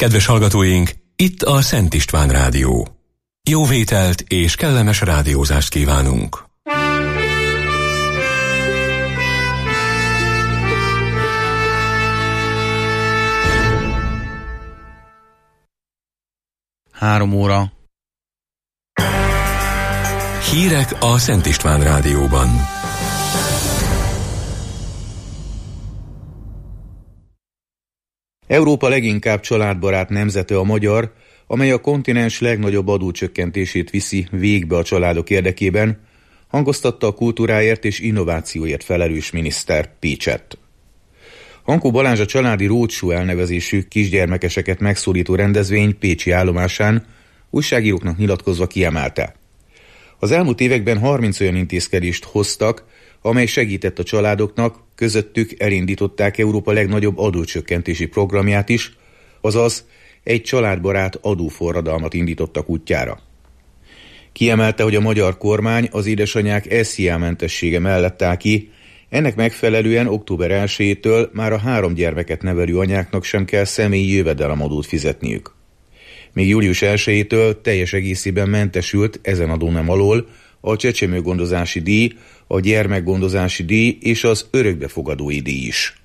Kedves hallgatóink, itt a Szent István Rádió. Jó vételt és kellemes rádiózást kívánunk! Három óra. Hírek a Szent István Rádióban. Európa leginkább családbarát nemzete a magyar, amely a kontinens legnagyobb adócsökkentését viszi végbe a családok érdekében, hangoztatta a kultúráért és innovációért felelős miniszter Pécsett. Hankó Balázs a családi roadshow elnevezésű kisgyermekeseket megszólító rendezvény pécsi állomásán újságíróknak nyilatkozva kiemelte. Az elmúlt években 30 olyan intézkedést hoztak, amely segített a családoknak, közöttük elindították Európa legnagyobb adócsökkentési programját is, azaz egy családbarát adóforradalmat indítottak útjára. Kiemelte, hogy a magyar kormány az édesanyák SZIA-mentessége mellett áll ki, ennek megfelelően október 1-től már a 3 gyermeket nevelő anyáknak sem kell személyi jövedelemadót fizetniük. Még július 1-től teljes egészében mentesült ezen adónem alól a csecsemőgondozási díj, a gyermekgondozási díj és az örökbefogadói díj is.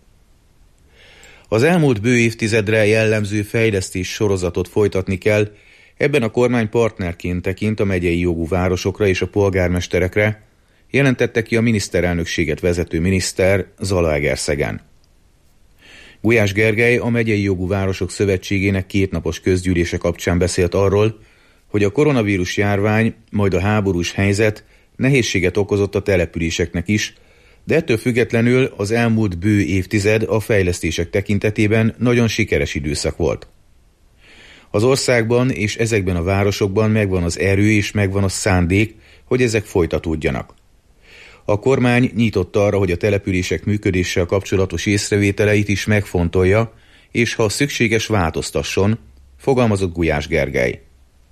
Az elmúlt bő évtizedre jellemző fejlesztés sorozatot folytatni kell, ebben a kormány partnerként tekint a megyei jogú városokra és a polgármesterekre, jelentette ki a miniszterelnökséget vezető miniszter Zalaegerszegen. Gulyás Gergely a Megyei Jogú Városok Szövetségének 2 napos közgyűlése kapcsán beszélt arról, hogy a koronavírus járvány, majd a háborús helyzet nehézséget okozott a településeknek is, de ettől függetlenül az elmúlt bő évtized a fejlesztések tekintetében nagyon sikeres időszak volt. Az országban és ezekben a városokban megvan az erő és megvan a szándék, hogy ezek folytatódjanak. A kormány nyitott arra, hogy a települések működéssel kapcsolatos észrevételeit is megfontolja, és ha szükséges, változtasson, fogalmazott Gulyás Gergely.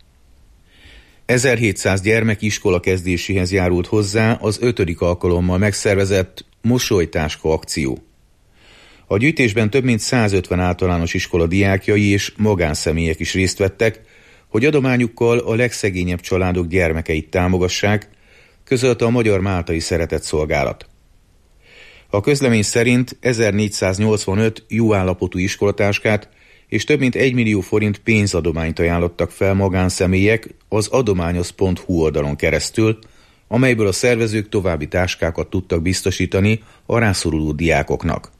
1700 gyermek iskola kezdéséhez járult hozzá az 5. alkalommal megszervezett Mosolytáska akció. A gyűjtésben több mint 150 általános iskola diákjai és magánszemélyek is részt vettek, hogy adományukkal a legszegényebb családok gyermekeit támogassák, közölte a Magyar Máltai Szeretetszolgálat. A közlemény szerint 1485 jó állapotú iskolatáskát és több mint 1 millió forint pénzadományt ajánlottak fel magánszemélyek az adományoz.hu oldalon keresztül, amelyből a szervezők további táskákat tudtak biztosítani a rászoruló diákoknak.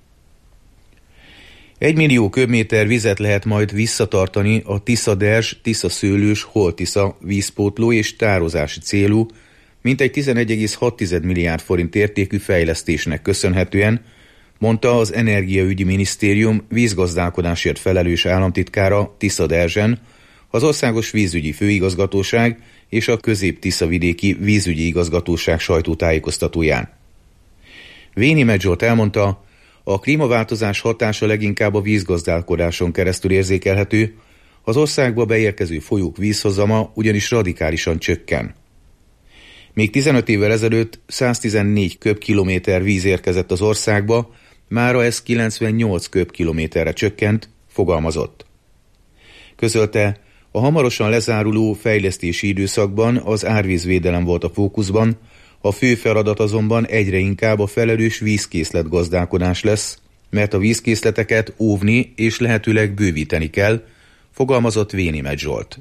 1 millió köbméter vizet lehet majd visszatartani a Tisza-Derzs, Tisza-Szőlős, Hol-Tisza vízpótló és tározási célú, mintegy 11,6 milliárd forint értékű fejlesztésnek köszönhetően, mondta az Energiaügyi Minisztérium vízgazdálkodásért felelős államtitkára Tisza-Derzsen, az Országos Vízügyi Főigazgatóság és a Közép-Tiszavidéki Vízügyi Igazgatóság sajtótájékoztatóján. Véni Medzsolt elmondta, a klímaváltozás hatása leginkább a vízgazdálkodáson keresztül érzékelhető, az országba beérkező folyók vízhozama ugyanis radikálisan csökken. Még 15 évvel ezelőtt 114 köbkilométer víz érkezett az országba, mára ez 98 köbkilométerre csökkent, fogalmazott. Közölte, a hamarosan lezáruló fejlesztési időszakban az árvízvédelem volt a fókuszban, a fő feladat azonban egyre inkább a felelős vízkészletgazdálkodás lesz, mert a vízkészleteket óvni és lehetőleg bővíteni kell, fogalmazott Véni Medzsolt.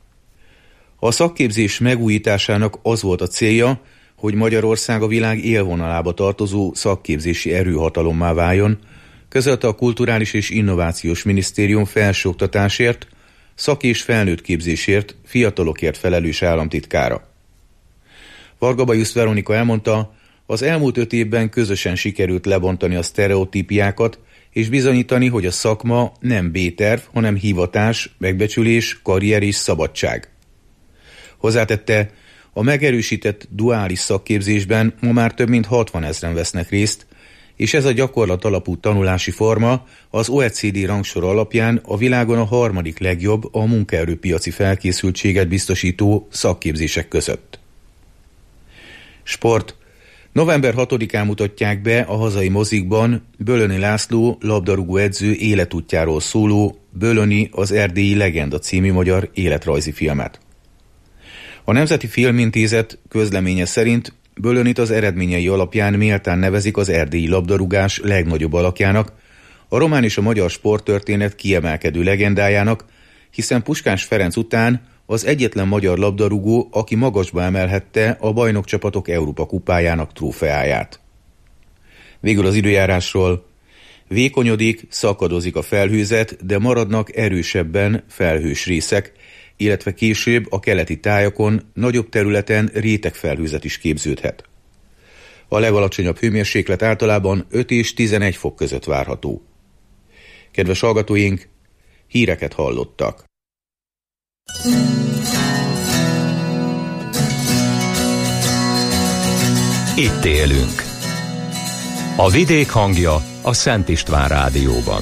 A szakképzés megújításának az volt a célja, hogy Magyarország a világ élvonalába tartozó szakképzési erőhatalommá váljon, közölte a Kulturális és Innovációs Minisztérium felsőoktatásért, szak- és felnőttképzésért, fiatalokért felelős államtitkára. Varga Bajusz Veronika elmondta, az elmúlt 5 évben közösen sikerült lebontani a sztereotípiákat, és bizonyítani, hogy a szakma nem B-terv, hanem hivatás, megbecsülés, karrier és szabadság. Hozzátette, a megerősített duális szakképzésben ma már több mint 60 000 vesznek részt, és ez a gyakorlat alapú tanulási forma az OECD rangsor alapján a világon a 3. legjobb a munkaerőpiaci felkészültséget biztosító szakképzések között. Sport. November 6-án mutatják be a hazai mozikban Bölöni László labdarúgó edző életútjáról szóló Bölöni az erdélyi legenda című magyar életrajzi filmet. A Nemzeti Filmintézet közleménye szerint Bölönit az eredményei alapján méltán nevezik az erdélyi labdarúgás legnagyobb alakjának, a román és a magyar sporttörténet kiemelkedő legendájának, hiszen Puskás Ferenc után az egyetlen magyar labdarúgó, aki magasba emelhette a bajnokcsapatok Európa kupájának trófeáját. Végül az időjárásról. Vékonyodik, szakadozik a felhőzet, de maradnak erősebben felhős részek, illetve később a keleti tájakon nagyobb területen rétegfelhőzet is képződhet. A legalacsonyabb hőmérséklet általában 5 és 11 fok között várható. Kedves hallgatóink, híreket hallottak. Itt élünk. A vidék hangja a Szent István Rádióban.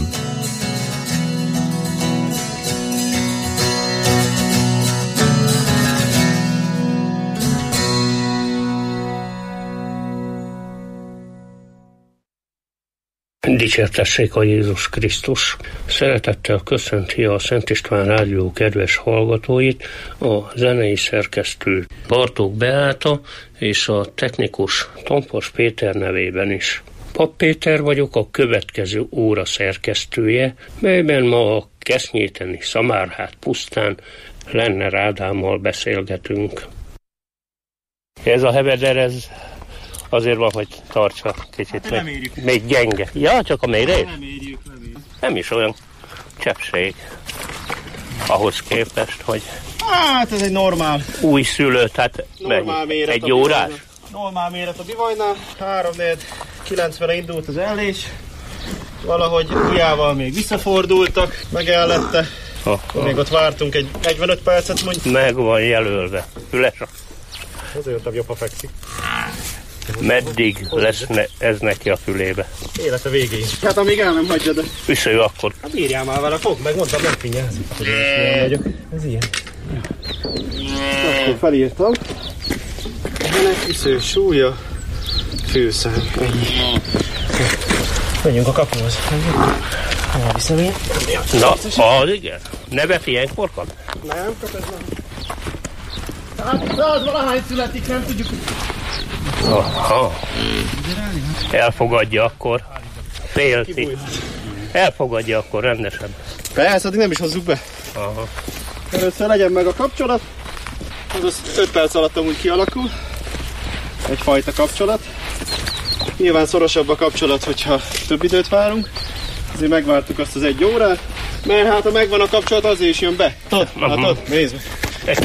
Dicsértessék a Jézus Krisztus! Szeretettel köszönti a Szent István Rádió kedves hallgatóit a zenei szerkesztő Bartók Beáta és a technikus Tompos Péter nevében is. Papp Péter vagyok, a következő óra szerkesztője, melyben ma a Kesznyéteni Szamárhát pusztán Lenner Ádámmal beszélgetünk. Ez a heveder, ez azért van, hogy tartsa kicsit, hát még gyenge. Ja, csak a mérés? Nem érjük. Nem is olyan cseppség ahhoz képest, hogy... Hát ez egy normál. Új szülő, tehát méret egy órás? Normál méret a bivajnál. 3-4-90-re indult az ellés. Valahogy ujjával még visszafordultak, megállette. Még ott vártunk egy 45 percet mondjuk. Meg van jelölve. Üles. Azért jobb, ha fekszik. Meddig lesz ez neki a fülébe? Élete végéig. Hát amíg el nem hagyja, de... Üsző akkor. Hát bírjál már vele, fog, megmondtam, nem figyelsz. Ez ilyen. Akkor felírtam. Ennek üsző, súlya, főszám. Menjünk a kapuhoz. Elviszem én. Na, az igen. Nevet ilyenkor van? Nem, ez nem. Hát 100 valahány születik, nem tudjuk. Aha. Elfogadja akkor. Félti. Elfogadja akkor rendesen. Persze, addig nem is hozzuk be. Aha. Először legyen meg a kapcsolat. Az 5 perc alatt amúgy kialakul. Egyfajta kapcsolat. Nyilván szorosabb a kapcsolat, hogyha több időt várunk. Azért megvártuk azt az 1 órát. Mert hát ha megvan a kapcsolat, azért is jön be. Tudod, nézd meg.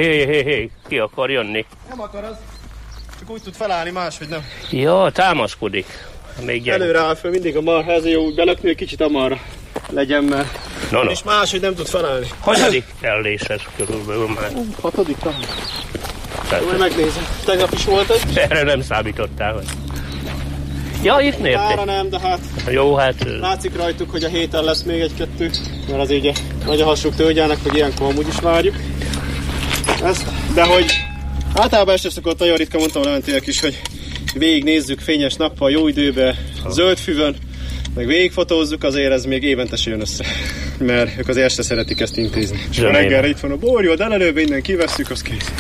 Ki akar jönni? Nem akar az. Csak úgy tud felállni, máshogy nem. Ja, támaszkodik. Még gyenge. Előre áll föl mindig a marha, ezért jó úgy belökni, hogy kicsit amarra legyen, mert no. És máshogy nem tud felállni. Hanyadik ellés ez körülbelül már? 6. talán. Majd megnézem. Tegnap is volt egy. Erre nem számítottál, hogy... Ja, itt nérték. Ára nem, de hát... Jó, hát... Látszik rajtuk, hogy a héten lesz még 1-2, mert az így nagy a hasuk tölgyának, hogy ilyenkor amúgy is várjuk. Ezt, de hogy... Általában este szokott nagyon ritka, mondtam a Leventének is, hogy végignézzük fényes nappal, jó időben, zöld füvön, meg végigfotózzuk, azért ez még évente se jön össze. Mert ők az este szeretik ezt intézni. És a reggelre itt van a borjú, de előbb innen kivesszük, az kész.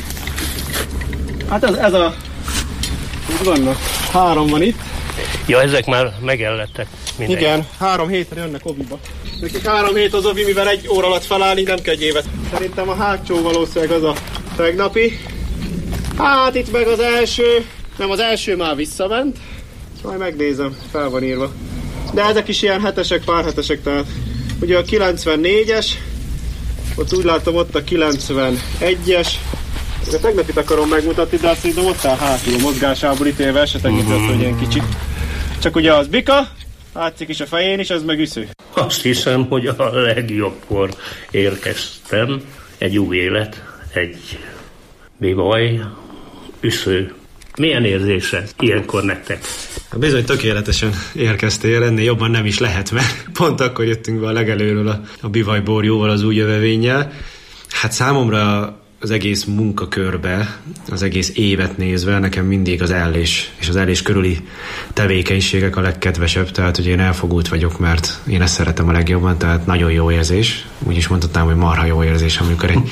Hát ez a... Úgy vannak. 3 van itt. Ja, ezek már megellettek. Mindenki. Igen, 3 hétre jönnek oviba. Nekik 3 hét az ovi, mivel 1 óra alatt felállni, nem kell egy évet. Szerintem a hátsó valószínűleg az a tegnapi. Hát itt meg az első, nem, az első már visszament. Majd megnézem, fel van írva. De ezek is ilyen hetesek, pár hetesek, tehát ugye a 94-es, ott úgy látom ott a 91-es. A tegnapit akarom megmutatni, de azt hiszem ott áll hátul a mozgásából ítélve, se tekintett, hogy ilyen kicsit. Csak ugye az bika, látszik is a fején is, ez meg üsző. Azt hiszem, hogy a legjobbkor érkeztem. Egy új élet, egy bivaj, üsző. Milyen érzése ilyenkor nektek? Bizony tökéletesen érkeztél, ennél jobban nem is lehet, mert pont akkor jöttünk be a legelőről a bivaj borjóval, az új jövevénnyel. Hát számomra az egész munkakörbe, az egész évet nézve nekem mindig az ellés és az ellés körüli tevékenységek a legkedvesebb, tehát hogy én elfogult vagyok, mert én ezt szeretem a legjobban, tehát nagyon jó érzés. Úgy is mondhatnám, hogy marha jó érzés, amikor egy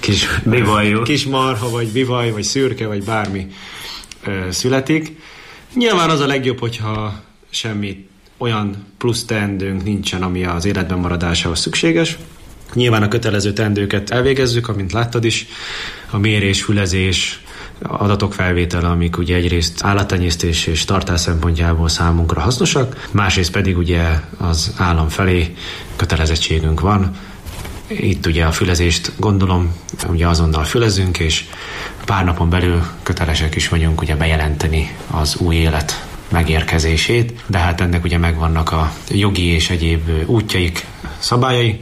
kis marha, vagy bivaj, vagy szürke, vagy bármi születik. Nyilván az a legjobb, hogyha semmi olyan plusz teendőnk nincsen, ami az életben maradásához szükséges. Nyilván a kötelező teendőket elvégezzük, amint láttad is, a mérés, fülezés, adatok felvétele, amik ugye egyrészt állattenyésztés és tartás szempontjából számunkra hasznosak, másrészt pedig ugye az állam felé kötelezettségünk van. Itt ugye a fülezést gondolom, ugye azonnal fülezünk, és pár napon belül kötelesek is vagyunk ugye bejelenteni az új élet megérkezését, de hát ennek ugye megvannak a jogi és egyéb útjaik, szabályai,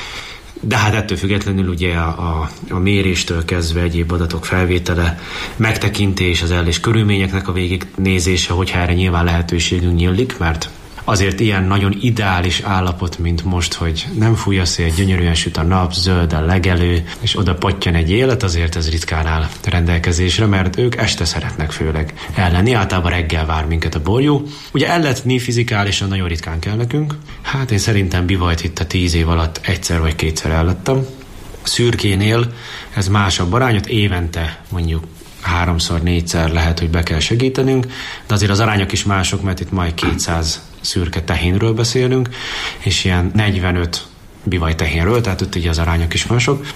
de hát ettől függetlenül ugye a méréstől kezdve egyéb adatok felvétele, megtekintés, az ellés körülményeknek a végignézése, hogyha erre nyilván lehetőségünk nyílik, mert azért ilyen nagyon ideális állapot, mint most, hogy nem fúj a szél, gyönyörűen süt a nap, zöld a legelő, és oda pottyan egy élet, azért ez ritkán áll rendelkezésre, mert ők este szeretnek főleg ellenni, általában reggel vár minket a borjú. Ugye elletni fizikálisan nagyon ritkán kell nekünk. Hát én szerintem bivajt itt a 10 év alatt egyszer vagy kétszer ellettem. A szürkénél ez másabb arányot, évente mondjuk 3-4-szer lehet, hogy be kell segítenünk, de azért az arányok is mások, mert itt majd 200 szürke tehénről beszélünk, és ilyen 45 bivaj tehénről, tehát ott ugye az arányok is mások,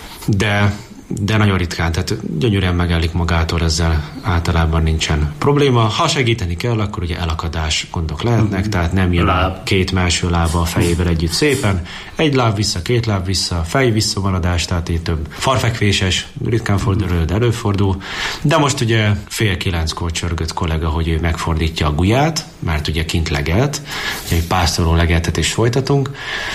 de nagyon ritkán, tehát gyönyörűen megellik magától, ezzel általában nincsen probléma. Ha segíteni kell, akkor ugye elakadás gondok lehetnek, tehát nem jön a két melső lába a fejével együtt szépen, egy láb vissza, két láb vissza, fej visszamaradás, tehát így több farfekvéses, ritkán fordul, de előfordul. De most ugye 8:30 csörgött kollega, hogy ő megfordítja a guját, mert ugye kint legelt, ugye egy pásztorló legeltetést folytatunk,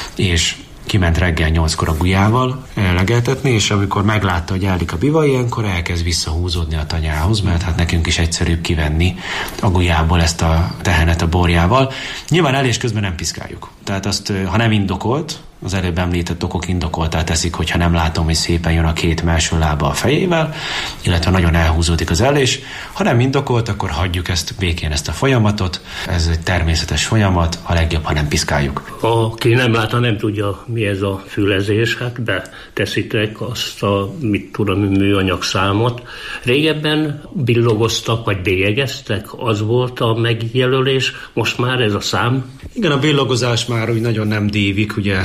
és kiment reggel 8-kor a gujával legeltetni, és amikor meglátta, hogy állik a bivaj, ilyenkor elkezd visszahúzódni a tanyához, mert hát nekünk is egyszerűbb kivenni a gujából ezt a tehenet a borjával. Nyilván elés közben nem piszkáljuk. Tehát azt, ha nem indokolt, az előbb említett okok indokoltá teszik, hogyha nem látom, hogy szépen jön a két melső lába a fejével, illetve nagyon elhúzódik az ellés. Ha nem indokolt, akkor hagyjuk békén ezt a folyamatot. Ez egy természetes folyamat, a legjobb, ha nem piszkáljuk. Aki nem látta, nem tudja, mi ez a fülezés, hát beteszitek azt a, műanyag számot. Régebben billogoztak, vagy bélyegeztek, az volt a megjelölés, most már ez a szám? Igen, a billogozás már úgy nagyon nem dívik, ugye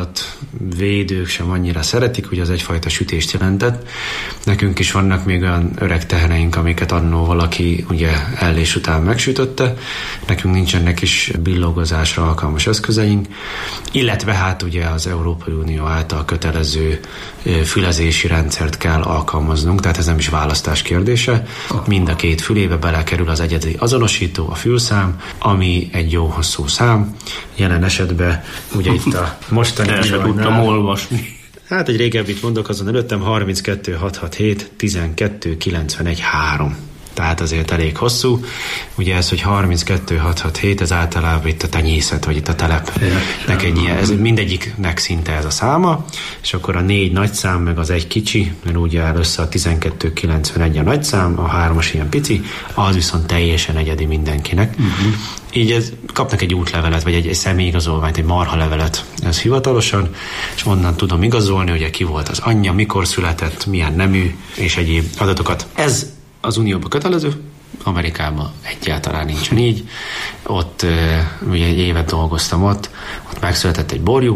állatvédők sem annyira szeretik, ugye az egyfajta sütést jelentett. Nekünk is vannak még olyan öreg teheneink, amiket annó valaki ugye ellés után megsütötte. Nekünk nincsenek is billogozásra alkalmas eszközeink, illetve hát ugye az Európai Unió által kötelező fülezési rendszert kell alkalmaznunk, tehát ez nem is választás kérdése. Mind a két fülébe belekerül az egyedi azonosító, a fülszám, ami egy jó hosszú szám. Jelen esetben ugye itt a mostani el sem tudtam olvasni. Hát egy régebbit mondok, azon előttem 32 667 12 91 3. Tehát azért elég hosszú. Ugye ez, hogy 32 667, ez általában itt a tenyészet, vagy itt a telepnek egy ilyen, ez mindegyiknek szinte ez a száma, és akkor a 4 nagy szám, meg az egy kicsi, mert úgy áll össze a 12 91 a nagy szám, a 3-as ilyen pici, az viszont teljesen egyedi mindenkinek. Így kapnak egy útlevelet, vagy egy személyigazolványt, egy marha levelet, ez hivatalosan, és onnan tudom igazolni, hogy ki volt az anyja, mikor született, milyen nemű, és egyéb adatokat. Ez az Unióban kötelező, Amerikában egyáltalán nincsen így. Ott ugye egy évet dolgoztam ott megszületett egy borjú,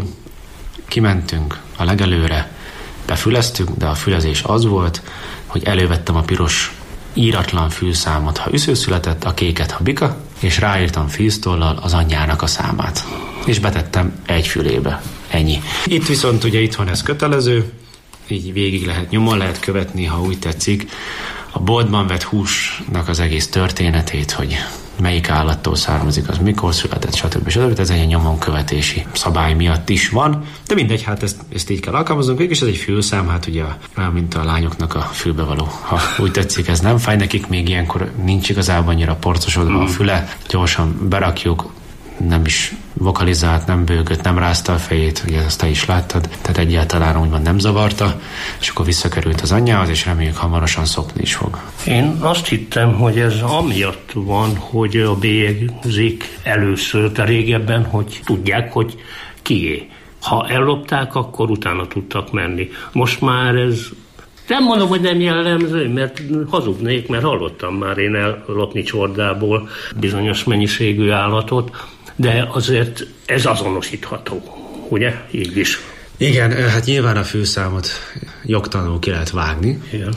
kimentünk a legelőre, befüleztünk, de a fülezés az volt, hogy elővettem a piros íratlan fülszámot, ha üsző született, a kéket, ha bika, és ráírtam fűztollal az anyjának a számát. És betettem egy fülébe. Ennyi. Itt viszont ugye itthon ez kötelező, így végig lehet, nyomon lehet követni, ha úgy tetszik, a boltban vett húsnak az egész történetét, hogy melyik állattól származik, az mikor született, stb. Ez egy nyomon követési szabály miatt is van, de mindegy, hát ezt így kell alkalmaznunk, végülis ez egy fülszám, hát ugye mint a lányoknak a fülbevaló, ha úgy tetszik, ez nem fáj nekik, még ilyenkor nincs igazából annyira porcosodva a füle, gyorsan berakjuk, nem is vokalizált, nem bőgött, nem rázta a fejét, ugye ezt te is láttad, tehát egyáltalán úgymond nem zavarta, és akkor visszakerült az anyjához, és reméljük hamarosan szopni is fog. Én azt hittem, hogy ez amiatt van, hogy a bélyegzik először, de régebben, hogy tudják, hogy kié. Ha ellopták, akkor utána tudtak menni. Most már ez nem mondom, hogy nem jellemző, mert hazudnék, mert hallottam már én ellopni csordából bizonyos mennyiségű állatot, de azért ez azonosítható, ugye? Így is. Igen, hát nyilván a fülszámot jogtalanul ki lehet vágni, igen,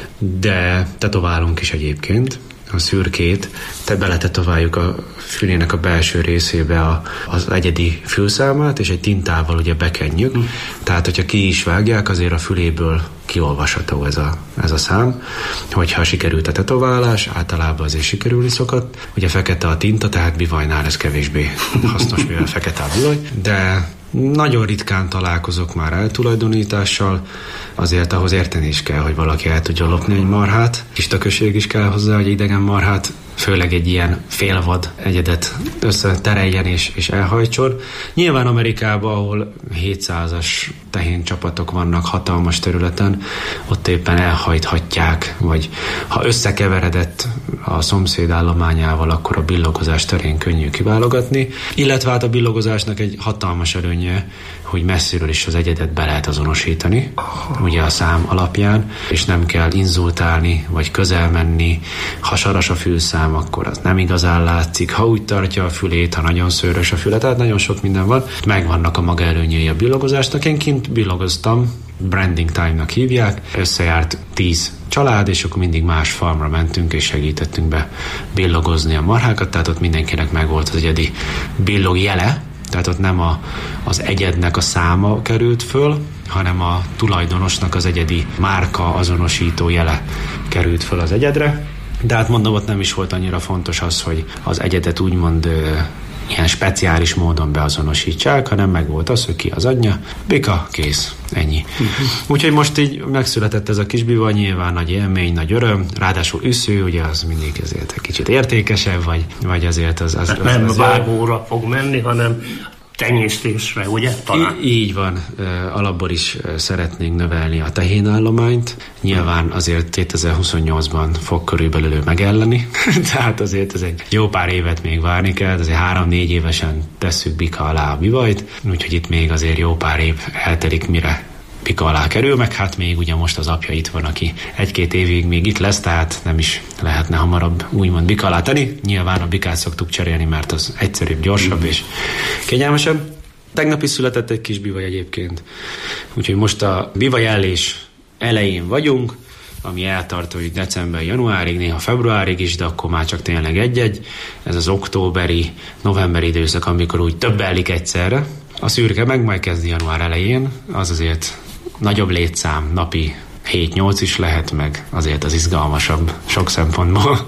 de tetoválunk is egyébként. A szürkét, beletetováljuk a fülének a belső részébe az egyedi fülszámát, és egy tintával ugye bekenjük. Tehát, hogyha ki is vágják, azért a füléből kiolvasható ez a szám. Hogyha sikerült a tetoválás, általában azért sikerülni szokott. Ugye fekete a tinta, tehát bivajnál ez kevésbé hasznos, mivel fekete a bivaj, de nagyon ritkán találkozok már eltulajdonítással, azért ahhoz érteni is kell, hogy valaki el tudja lopni egy marhát. Kis tökösség is kell hozzá, hogy idegen marhát, főleg egy ilyen félvad egyedet összetereljen és elhajtson. Nyilván Amerikában, ahol 700-as tehéncsapatok vannak hatalmas területen, ott éppen elhajthatják, vagy ha összekeveredett a szomszéd állományával, akkor a billogozás terén könnyű kiválogatni. Illetve hát a billogozásnak egy hatalmas előnye, hogy messziről is az egyedet be lehet azonosítani, ugye a szám alapján, és nem kell inzultálni, vagy közel menni. Ha saras a fülszám, akkor az nem igazán látszik. Ha úgy tartja a fülét, ha nagyon szőrös a füle, tehát nagyon sok minden van. Megvannak a maga előnyei a billogozásnak. Én kint billogoztam, branding time-nak hívják, összejárt 10 család, és akkor mindig más farmra mentünk, és segítettünk be billogozni a marhákat, tehát ott mindenkinek megvolt az egyedi billog jele, tehát ott nem az egyednek a száma került föl, hanem a tulajdonosnak az egyedi márka azonosító jele került föl az egyedre. De hát mondom, ott nem is volt annyira fontos az, hogy az egyedet úgymond ilyen speciális módon beazonosítsák, hanem meg volt az, hogy ki az anyja, bika, kész, ennyi. Úgyhogy most így megszületett ez a kis bivaj, nyilván nagy élmény, nagy öröm, ráadásul üsző, ugye az mindig ezért egy kicsit értékesebb, vagy azért az nem vágóra fog menni, hanem tenyésztésre, ugye? Talán. Így van. Alapból is szeretnénk növelni a tehénállományt. Nyilván azért 2028-ban fog körülbelül megelleni. Tehát azért ez egy jó pár évet még várni kell. Azért 3-4 évesen tesszük bika alá a bivajt. Úgyhogy itt még azért jó pár év eltelik, mire bika alá kerül, meg hát még ugye most az apja itt van, aki 1-2 évig még itt lesz, tehát nem is lehetne hamarabb úgymond bika alá tenni. Nyilván a bikát szoktuk cserélni, mert az egyszerűbb, gyorsabb és kényelmesebb. Tegnap is született egy kis bivaj egyébként. Úgyhogy most a bivajellés elején vagyunk, ami eltart, hogy december-januárig, néha februárig is, de akkor már csak tényleg egy-egy. Ez az októberi, novemberi időszak, amikor úgy több ellik egyszerre. A szürke meg majd kezdi január elején, az azért nagyobb létszám, napi 7-8 is lehet, meg azért az izgalmasabb sok szempontból.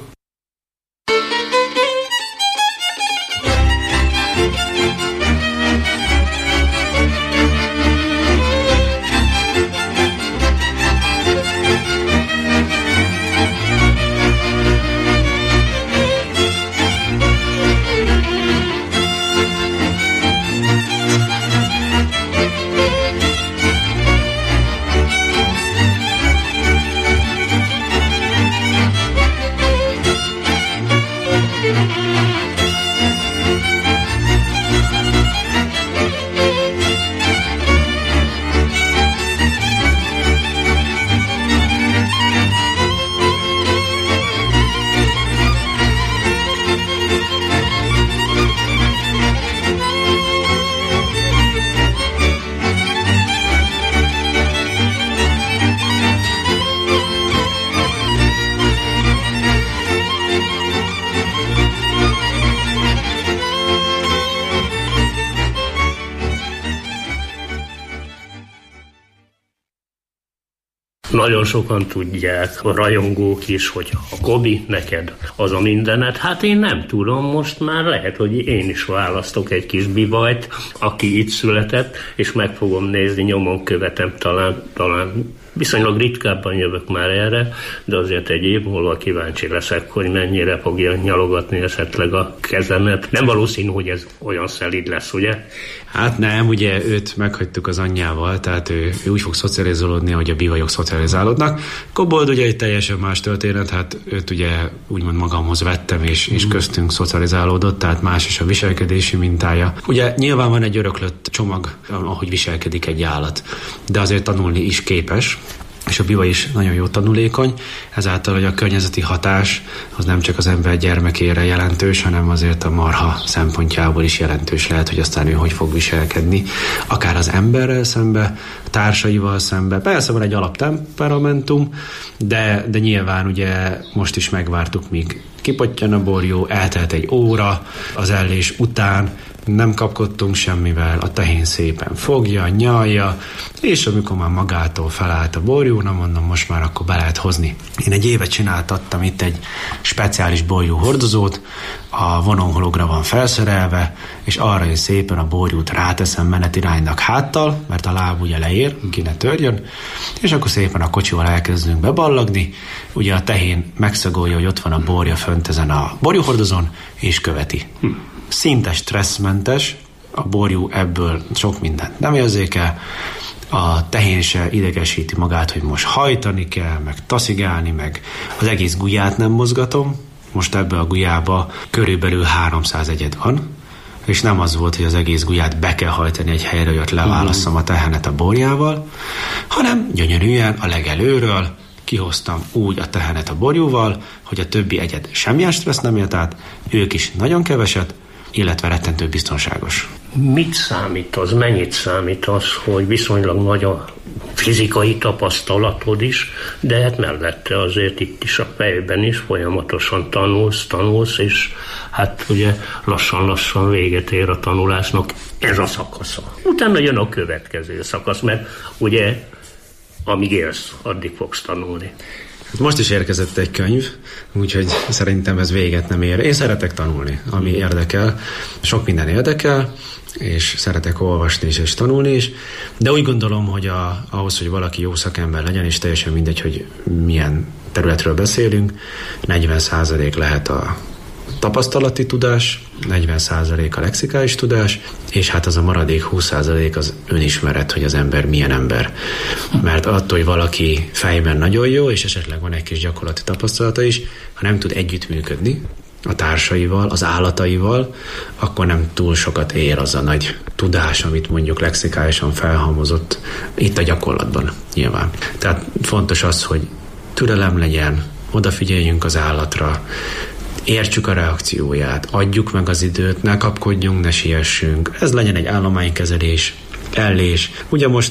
Nagyon sokan tudják, a rajongók is, hogy a Kobi, neked az a mindened. Hát én nem tudom, most már lehet, hogy én is választok egy kis bivajt, aki itt született, és meg fogom nézni, nyomon követem, talán Viszonylag ritkábban jövök már erre, de azért egy év múlva kíváncsi leszek, hogy mennyire fogja nyalogatni esetleg a kezemet. Nem valószínű, hogy ez olyan szelíd lesz, ugye? Hát nem, ugye őt meghagytuk az anyjával, tehát ő úgy fog szocializálódni, ahogy a bivajok szocializálódnak. Kobold ugye egy teljesen más történet, hát őt ugye úgymond magamhoz vettem, és köztünk szocializálódott, tehát más is a viselkedési mintája. Ugye nyilván van egy öröklött csomag, ahogy viselkedik egy állat, de azért tanulni is képes, és a biva is nagyon jó tanulékony, ezáltal, hogy a környezeti hatás az nem csak az ember gyermekére jelentős, hanem azért a marha szempontjából is jelentős lehet, hogy aztán ő hogy fog viselkedni, akár az emberrel szembe, társaival szembe. Persze van egy alaptemperamentum, de nyilván ugye most is megvártuk, míg kipottyan a borjú, eltelt egy óra az ellés után, nem kapkodtunk semmivel, a tehén szépen fogja, nyalja, és amikor már magától felállt a borjú, na mondom, most már akkor be lehet hozni. Én egy évet csináltattam itt egy speciális borjú hordozót, a vonóhologra van felszerelve, és arra is szépen a borjút ráteszem menetiránynak háttal, mert a láb ugye leér, ki ne törjön, és akkor szépen a kocsival elkezdünk beballagni, ugye a tehén megszagolja, hogy ott van a borja fönt ezen a borjúhordozón, és követi. Szinte stresszmentes, a borjú ebből sok mindent nem érzékel, a tehén se idegesíti magát, hogy most hajtani kell, meg taszigálni, meg az egész guját nem mozgatom. Most ebbe a gujába körülbelül 300 egyed van, és nem az volt, hogy az egész guját be kell hajtani egy helyre, hogy ott leválasszam a tehenet a borjával, hanem gyönyörűen a legelőről kihoztam úgy a tehenet a borjúval, hogy a többi egyed semmilyen stressz nem élt át, ők is nagyon keveset, illetve rettentő biztonságos. Mit számít az, mennyit számít az, hogy viszonylag nagy a fizikai tapasztalatod is, de hát mellette azért itt is a fejben is folyamatosan tanulsz, és hát ugye lassan-lassan véget ér a tanulásnak ez a szakasza. Utána jön a következő szakasz, mert ugye amíg élsz, addig fogsz tanulni. Most is érkezett egy könyv, úgyhogy szerintem ez véget nem ér. Én szeretek tanulni, ami érdekel. Sok minden érdekel, és szeretek olvasni és tanulni is, de úgy gondolom, hogy ahhoz, hogy valaki jó szakember legyen, és teljesen mindegy, hogy milyen területről beszélünk, 40% lehet a tapasztalati tudás, 40% a lexikális tudás, és hát az a maradék 20% az önismeret, hogy az ember milyen ember. Mert attól, hogy valaki fejben nagyon jó, és esetleg van egy kis gyakorlati tapasztalata is, ha nem tud együttműködni a társaival, az állataival, akkor nem túl sokat ér az a nagy tudás, amit mondjuk lexikálisan felhalmozott itt a gyakorlatban nyilván. Tehát fontos az, hogy türelem legyen, odafigyeljünk az állatra, értsük a reakcióját, adjuk meg az időt, ne kapkodjunk, ne siessünk. Ez legyen egy állománykezelés, ellés. Ugye most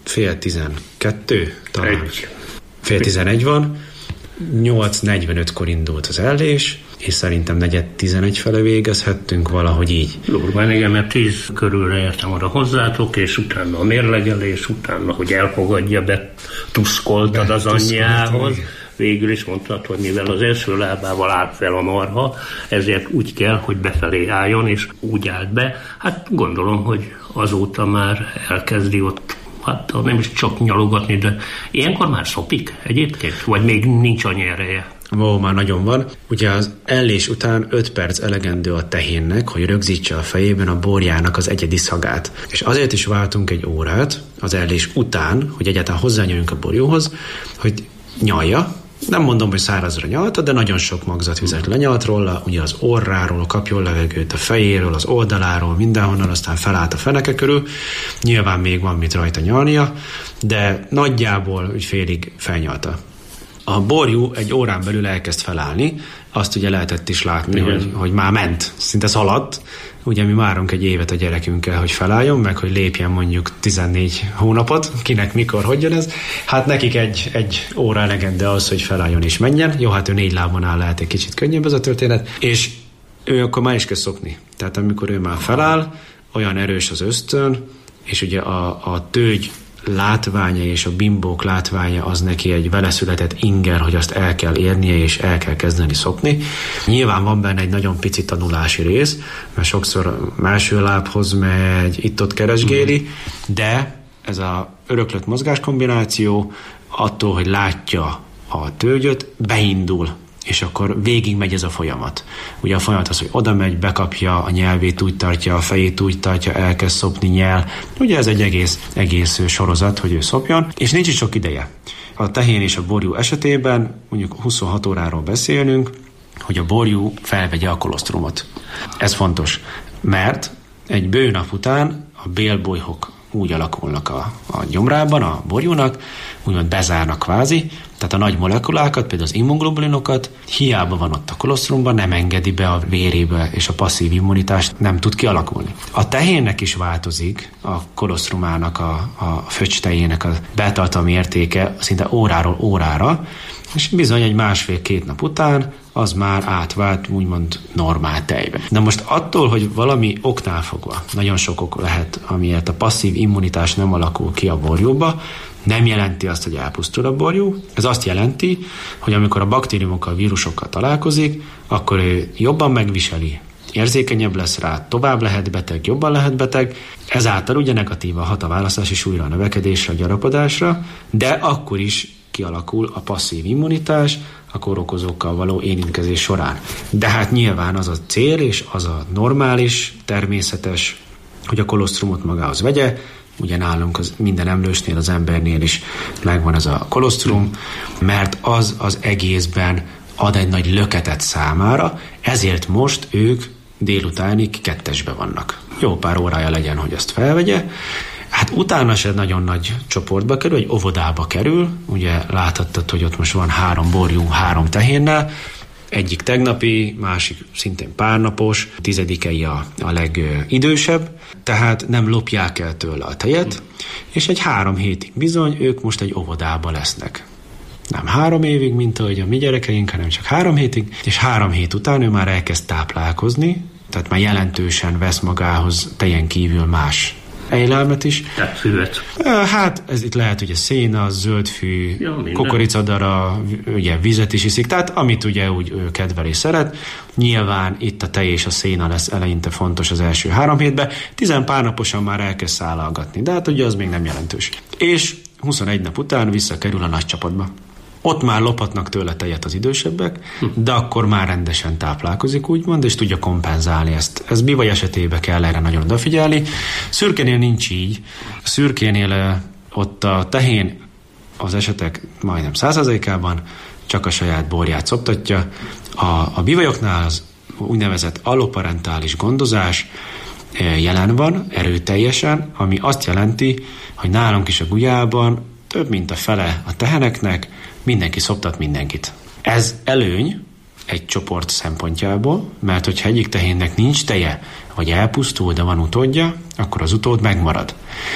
10:12 talán. 10:11 van, 8:45-kor indult az ellés, és szerintem 10:11 fele végezhettünk valahogy így. Durván, igen, mert 10 körülre értem oda hozzátok, és utána a mérlegelés, utána, hogy elfogadja, betuszkoltad az anyjához. Végül is mondtad, hogy mivel az első lábával állt fel a marha, ezért úgy kell, hogy befelé álljon, és úgy állt be. Hát gondolom, hogy azóta már elkezdi ott, hát nem is csak nyalogatni, de ilyenkor már szopik egyébként? Vagy még nincs annyi ereje? Már nagyon van. Ugye az ellés után 5 perc elegendő a tehénnek, hogy rögzítse a fejében a borjának az egyedi szagát. És azért is váltunk egy órát az ellés után, hogy egyáltalán hozzányúljunk a borjóhoz, hogy nyalja. Nem mondom, hogy szárazra nyalta, de nagyon sok magzatvizet lenyalt róla, ugye az orráról, kapjon levegőt, a fejéről, az oldaláról, mindenhonnan, aztán felállt a feneke körül. Nyilván még van mit rajta nyalnia, de nagyjából úgy félig felnyalta. A borjú egy órán belül elkezd felállni, azt ugye lehetett is látni, hogy már ment, szinte szaladt. Ugye mi várunk egy évet a gyerekünkkel, hogy felálljon, meg hogy lépjen mondjuk 14 hónapot, kinek mikor, hogy jön ez. Hát nekik egy óra elegendő az, hogy felálljon és menjen. Jó, hát ő 4 lábon áll, lehet egy kicsit könnyebb ez a történet. És ő akkor már is kell szokni. Tehát amikor ő már feláll, olyan erős az ösztön, és ugye a tőgy látványa és a bimbók látványa az neki egy veleszületett inger, hogy azt el kell érnie és el kell kezdeni szokni. Nyilván van benne egy nagyon pici tanulási rész, mert sokszor első lábhoz megy, itt-ott keresgéli, de ez a öröklött mozgáskombináció attól, hogy látja a tölgyöt, beindul, és akkor végigmegy ez a folyamat. Ugye a folyamat az, hogy oda megy, bekapja a nyelvét, úgy tartja, a fejét úgy tartja, elkezd szopni, nyel. Ugye ez egy egész sorozat, hogy ő szopjon, és nincs is sok ideje. A tehén és a borjú esetében mondjuk 26 óráról beszélünk, hogy a borjú felvegye a kolesztrumot. Ez fontos, mert egy bő nap után a bélbolyhok úgy alakulnak a gyomrában, a borjúnak, úgymond bezárnak kvázi, tehát a nagy molekulákat, például az immunglobulinokat, hiába van ott a kolesztrumban, nem engedi be a vérébe, és a passzív immunitást nem tud kialakulni. A tehénnek is változik a kolesztrumának, a föcstejének a beltartalmi értéke szinte óráról órára, és bizony egy 1,5-2 nap után az már átvált úgymond normál tejbe. De most attól, hogy valami oknál fogva, nagyon sok ok lehet, amiért a passzív immunitás nem alakul ki a borjúba, nem jelenti azt, hogy elpusztul a borjú. Ez azt jelenti, hogy amikor a baktériumokkal, vírusokkal találkozik, akkor ő jobban megviseli, érzékenyebb lesz rá, tovább lehet beteg, jobban lehet beteg, ezáltal ugye negatívan hat a választási súlyra, a növekedésre, a gyarapodásra, de akkor is kialakul a passzív immunitás a kórokozókkal való érintkezés során. De hát nyilván az a cél, és az a normális, természetes, hogy a kolesztrumot magához vegye. Ugye nálunk minden emlősnél, az embernél is megvan ez a kolesztrum, mert az egészben ad egy nagy löketet számára, ezért most ők délutánig 2-esbe vannak. Jó pár órája legyen, hogy ezt felvegye. Hát utána se nagyon nagy csoportba kerül, egy óvodába kerül, ugye láthattad, hogy ott most van 3 borjú, 3 tehénnel, egyik tegnapi, másik szintén párnapos, 10-ei a legidősebb, tehát nem lopják el tőle a tejet, és egy 3 hétig bizony ők most egy óvodába lesznek. Nem 3 évig, mint ahogy a mi gyerekeink, hanem csak 3 hétig, és 3 hét után ő már elkezd táplálkozni, tehát már jelentősen vesz magához tejen kívül más élelmet is. Tehát füvet. Hát ez itt lehet ugye széna, zöldfű, kukoricadara, ugye vizet is iszik, tehát amit ugye úgy ő kedvel és szeret. Nyilván itt a tej és a széna lesz eleinte fontos az első 3 hétben, 10 pár naposan már elkezd szállalgatni, de hát ugye az még nem jelentős. És 21 nap után visszakerül a nagy csapatba. Ott már lophatnak tőle tejet az idősebbek, de akkor már rendesen táplálkozik, úgymond, és tudja kompenzálni ezt. Ez bivaj esetében kell erre nagyon odafigyelni. Szürkénél nincs így. A szürkénél ott a tehén az esetek majdnem 100%-ában csak a saját borját szoptatja. A bivajoknál az úgynevezett alloparentális gondozás jelen van, erőteljesen, ami azt jelenti, hogy nálunk is a Gulyában több mint a fele a teheneknek mindenki szoptat mindenkit. Ez előny egy csoport szempontjából, mert hogyha egyik tehénnek nincs teje, vagy elpusztul, de van utódja, akkor az utód megmarad.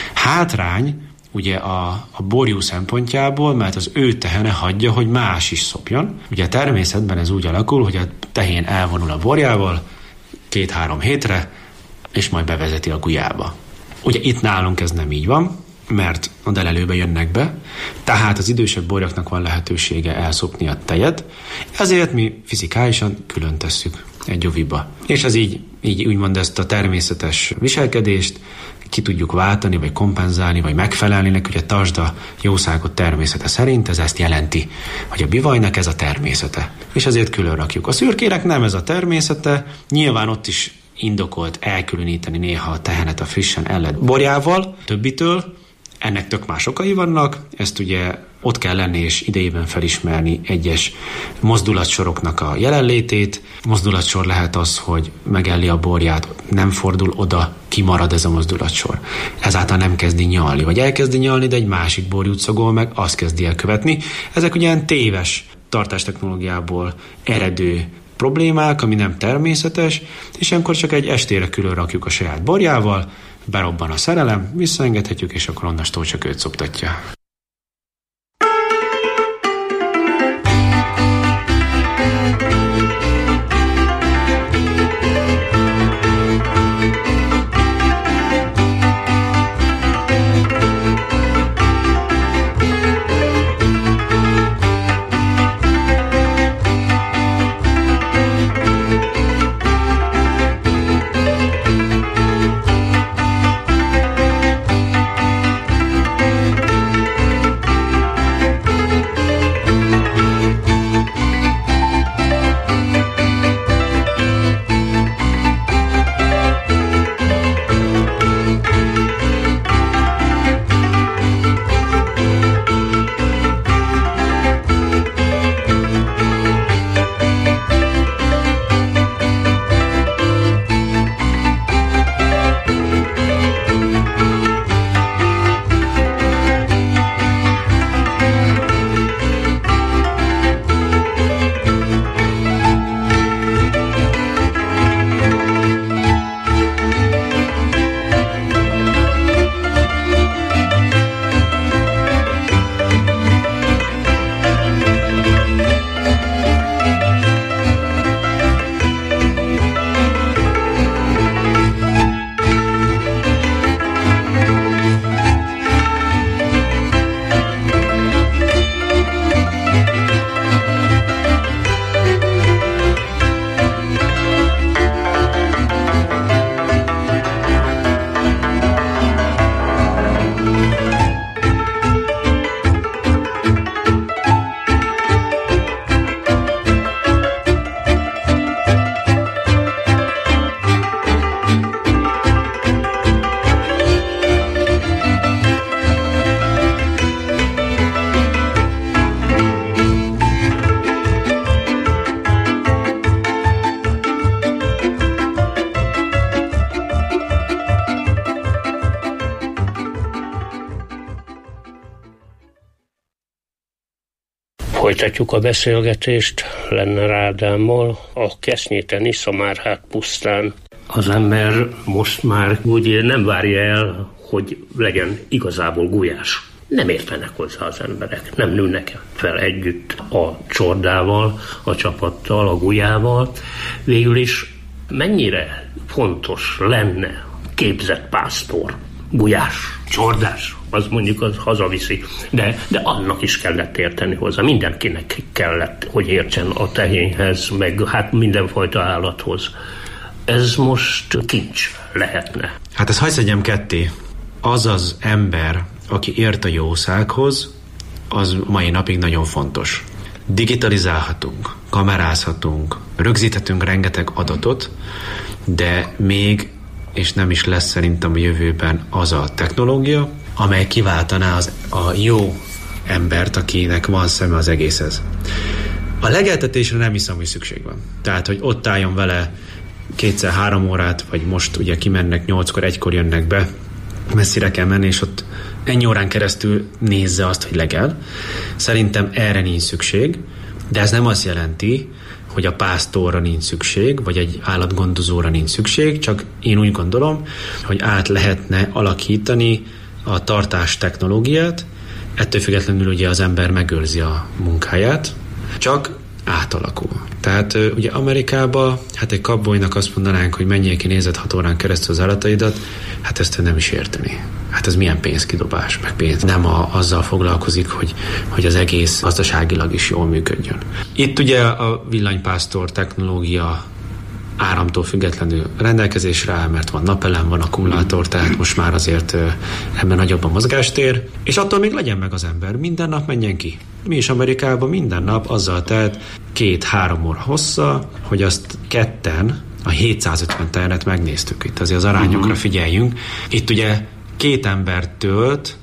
Hátrány ugye a borjú szempontjából, mert az ő tehene hagyja, hogy más is szopjon. Ugye természetben ez úgy alakul, hogy a tehén elvonul a borjával 2-3 hétre, és majd bevezeti a Gulyába. Ugye itt nálunk ez nem így van, mert a delelőbe jönnek be, tehát az idősebb borjaknak van lehetősége elszopni a tejet, ezért mi fizikálisan külön tesszük egy oviba. És ez így úgymond ezt a természetes viselkedést ki tudjuk váltani, vagy kompenzálni, vagy megfelelni neki, ugye tartsd a jószágot természete szerint, ez ezt jelenti, hogy a bivajnak ez a természete. És ezért külön rakjuk. A szürkének nem ez a természete, nyilván ott is indokolt elkülöníteni néha a tehenet a frissen ellett borjával, többitől. Ennek tök más okai vannak, ezt ugye ott kell lenni és idejében felismerni egyes mozdulatsoroknak a jelenlétét. Mozdulatsor lehet az, hogy megelli a borját, nem fordul oda, kimarad ez a mozdulatsor. Ezáltal nem kezdi nyalni, vagy elkezdi nyalni, de egy másik borjút szagol meg, azt kezdi el követni. Ezek ugye téves tartástechnológiából eredő problémák, ami nem természetes, és ilyenkor csak egy estére külön rakjuk a saját borjával, berobban a szerelem, visszaengedhetjük, és akkor onnastól csak őt szoptatja. Folytatjuk a beszélgetést Lenner Ádámmal, a kesznyéten issza már hát pusztán. Az ember most már úgy nem várja el, hogy legyen igazából gulyás. Nem értenek hozzá az emberek, nem nőnek fel együtt a csordával, a csapattal, a gulyával. Végül is mennyire fontos lenne képzett pásztor, gulyás, csordás, az mondjuk az hazaviszi, de annak is kellett érteni hozzá, mindenkinek kellett, hogy értsen a tehénhez, meg hát mindenfajta állathoz. Ez most kincs lehetne. Hát ezt hadd szedjem ketté. Az az ember, aki ért a jószághoz, az mai napig nagyon fontos. Digitalizálhatunk, kamerázhatunk, rögzíthetünk rengeteg adatot, de még, és nem is lesz szerintem a jövőben az a technológia, amely kiváltaná a jó embert, akinek van szeme az egészhez. A legeltetésre nem hiszem, hogy szükség van. Tehát, hogy ott álljon vele 2-3 órát, vagy most ugye kimennek 8-kor, 1-kor jönnek be, messzire kell menni, és ott ennyi órán keresztül nézze azt, hogy legel. Szerintem erre nincs szükség, de ez nem azt jelenti, hogy a pásztorra nincs szükség, vagy egy állatgondozóra nincs szükség, csak én úgy gondolom, hogy át lehetne alakítani a tartás technológiát, ettől függetlenül ugye az ember megőrzi a munkáját, csak átalakul. Tehát ugye Amerikában, hát egy cowboynak azt mondanánk, hogy menjél ki, nézed 6 órán keresztül az állataidat, hát ezt nem is érteni. Hát ez milyen pénzkidobás, meg pénz. Nem azzal foglalkozik, hogy az egész gazdaságilag is jól működjön. Itt ugye a villanypásztor technológia áramtól függetlenül rendelkezésre áll, mert van napelem, van akkumulátor, tehát most már azért ebben nagyobb a mozgástér, és attól még legyen meg az ember, minden nap menjen ki. Mi is Amerikában minden nap azzal telt 2-3 óra hossza, hogy azt ketten a 750 tehenet megnéztük. Itt azért az arányokra figyeljünk. Itt ugye 2 ember tölt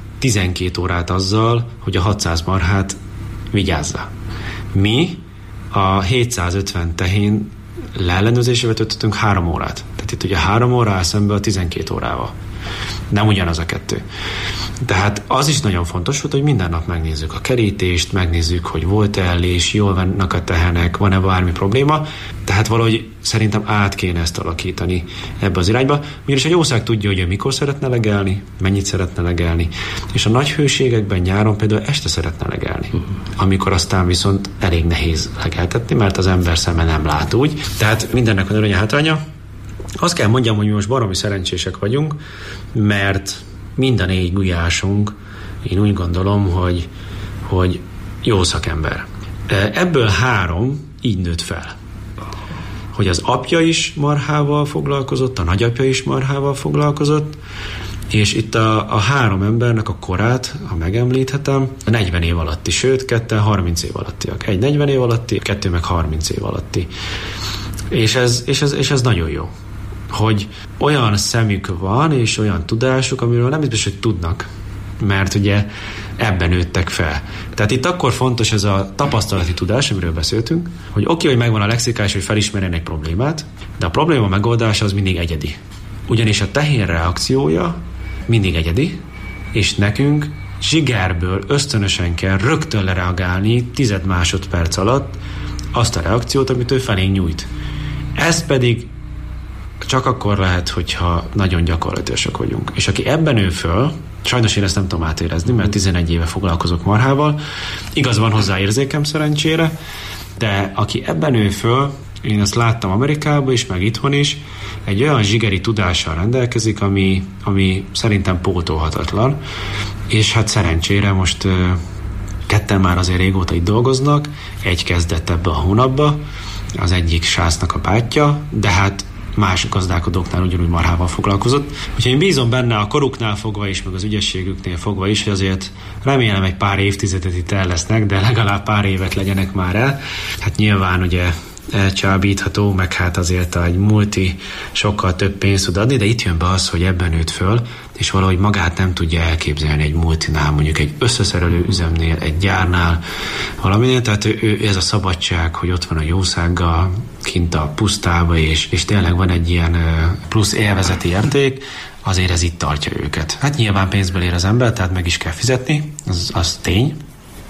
12 órát azzal, hogy a 600 marhát vigyázza. Mi a 750 tehén leellenőrzésével töltöttünk 3 órát. Tehát itt ugye 3 óra áll szembe a 12 órával. Nem ugyanaz a 2. Tehát az is nagyon fontos volt, hogy minden nap megnézzük a kerítést, megnézzük, hogy volt-e ellés, jól vannak a tehenek, van-e bármi probléma. Tehát valahogy szerintem át kéne ezt alakítani ebbe az irányba. Mégis a jószág tudja, hogy mikor szeretne legelni, mennyit szeretne legelni. És a nagy hőségekben nyáron például este szeretne legelni. Amikor aztán viszont elég nehéz legeltetni, mert az ember szeme nem lát úgy. Tehát mindennek van előnye, hátránya. Azt kell mondjam, hogy mi most baromi szerencsések vagyunk, mert mind a 4 gulyásunk, én úgy gondolom, hogy jó szakember. Ebből 3 így nőtt fel. Hogy az apja is marhával foglalkozott, a nagyapja is marhával foglalkozott, és itt a 3 embernek a korát, ha megemlíthetem, 40 év alatti, sőt, 2 30 év alattiak. Egy 40 év alatti, 2 meg 30 év alatti. És ez nagyon jó. Hogy olyan szemük van, és olyan tudásuk, amiről nem biztos, hogy tudnak, mert ugye ebben nőttek fel. Tehát itt akkor fontos ez a tapasztalati tudás, amiről beszéltünk, hogy oké, hogy megvan a lexikás, hogy felismerjen egy problémát, de a probléma megoldása az mindig egyedi. Ugyanis a tehén reakciója mindig egyedi, és nekünk zsigerből ösztönösen kell rögtön lereagálni 10 másodperc alatt azt a reakciót, amit ő felénk nyújt. Ez pedig csak akkor lehet, hogyha nagyon gyakorlatilag vagyunk. És aki ebben nő föl, sajnos én ezt nem tudom átérezni, mert 11 éve foglalkozok marhával, igaz, van hozzá érzékem szerencsére, de aki ebben nő föl, én azt láttam Amerikában is, meg itthon is, egy olyan zsigeri tudással rendelkezik, ami szerintem pótolhatatlan, és hát szerencsére most 2 már azért régóta itt dolgoznak, egy kezdett ebbe a hónapba, az egyik sásznak a bátyja, de hát más gazdálkodóknál ugyanúgy marhával foglalkozott. Úgyhogy én bízom benne a koruknál fogva is, meg az ügyességüknél fogva is, hogy azért remélem egy pár évtizedet itt el lesznek, de legalább pár évet legyenek már el. Hát nyilván ugye elcsábítható, meg hát azért egy multi sokkal több pénzt tud adni, de itt jön be az, hogy ebben nőtt föl, és valahogy magát nem tudja elképzelni egy multinál, mondjuk egy összeszerelő üzemnél, egy gyárnál, valaminél, tehát ő ez a szabadság, hogy ott van a jószággal, kint a pusztába, és tényleg van egy ilyen plusz élvezeti érték, azért ez itt tartja őket. Hát nyilván pénzből ér az ember, tehát meg is kell fizetni, az tény,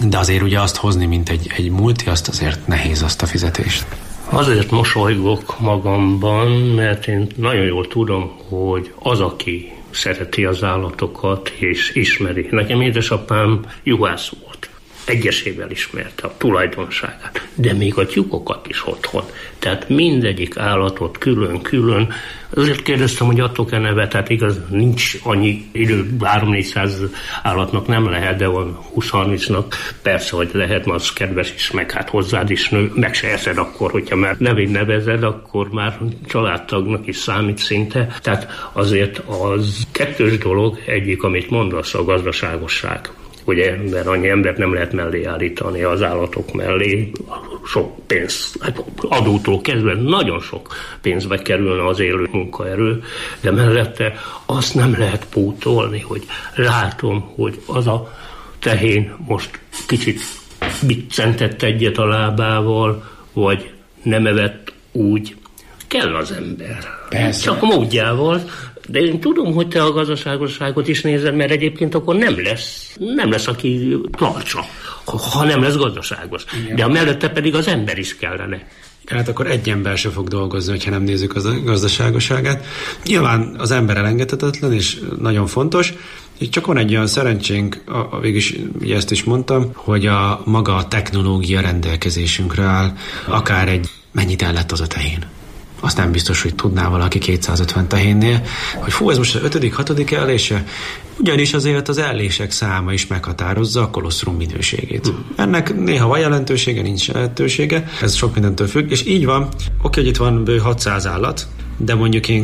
de azért ugye azt hozni, mint egy multi, azt azért nehéz azt a fizetést. Azért mosolygok magamban, mert én nagyon jól tudom, hogy az, aki szereti az állatokat és ismeri. Nekem édesapám juhász volt. Egyesével ismerte a tulajdonságát, de még a tyúkokat is otthon. Tehát mindegyik állatot külön-külön. Azért kérdeztem, hogy adtok-e nevet, tehát igaz, nincs annyi idő, 300-400 állatnak nem lehet, de van 20-30-nak persze, hogy lehet, mert az kedves is, meg hát hozzád is nő, meg se eszed akkor, hogyha már nevén nevezed, akkor már családtagnak is számít szinte. Tehát azért az kettős dolog, egyik, amit mondasz, a gazdaságosság. Ugye, mert annyi embert nem lehet mellé állítani az állatok mellé, sok pénz, hát adótól kezdve nagyon sok pénzbe kerülne az élő munkaerő, de mellette azt nem lehet pótolni, hogy látom, hogy az a tehén most kicsit biccentett egyet a lábával, vagy nem evett úgy, kell az ember. Persze. Csak módjával. De én tudom, hogy te a gazdaságosságot is nézed, mert egyébként akkor nem lesz aki tartsa, ha nem lesz gazdaságos. Igen. De a mellette pedig az ember is kellene. Hát akkor egy ember se fog dolgozni, ha nem nézzük a gazdaságosságát. Nyilván az ember elengedhetetlen, és nagyon fontos. És csak van egy olyan szerencsénk, végülis ugye ezt is mondtam, hogy maga a technológia rendelkezésünkre áll, akár mennyit el lett az a tehén. Azt nem biztos, hogy tudná valaki 250 tehénnél, hogy ez most az 5.-6. ellése, ugyanis azért az ellések száma is meghatározza a kolostrum minőségét. Ennek néha van jelentősége, nincs jelentősége, ez sok mindentől függ, és így van, hogy itt van bő 600 állat, de mondjuk én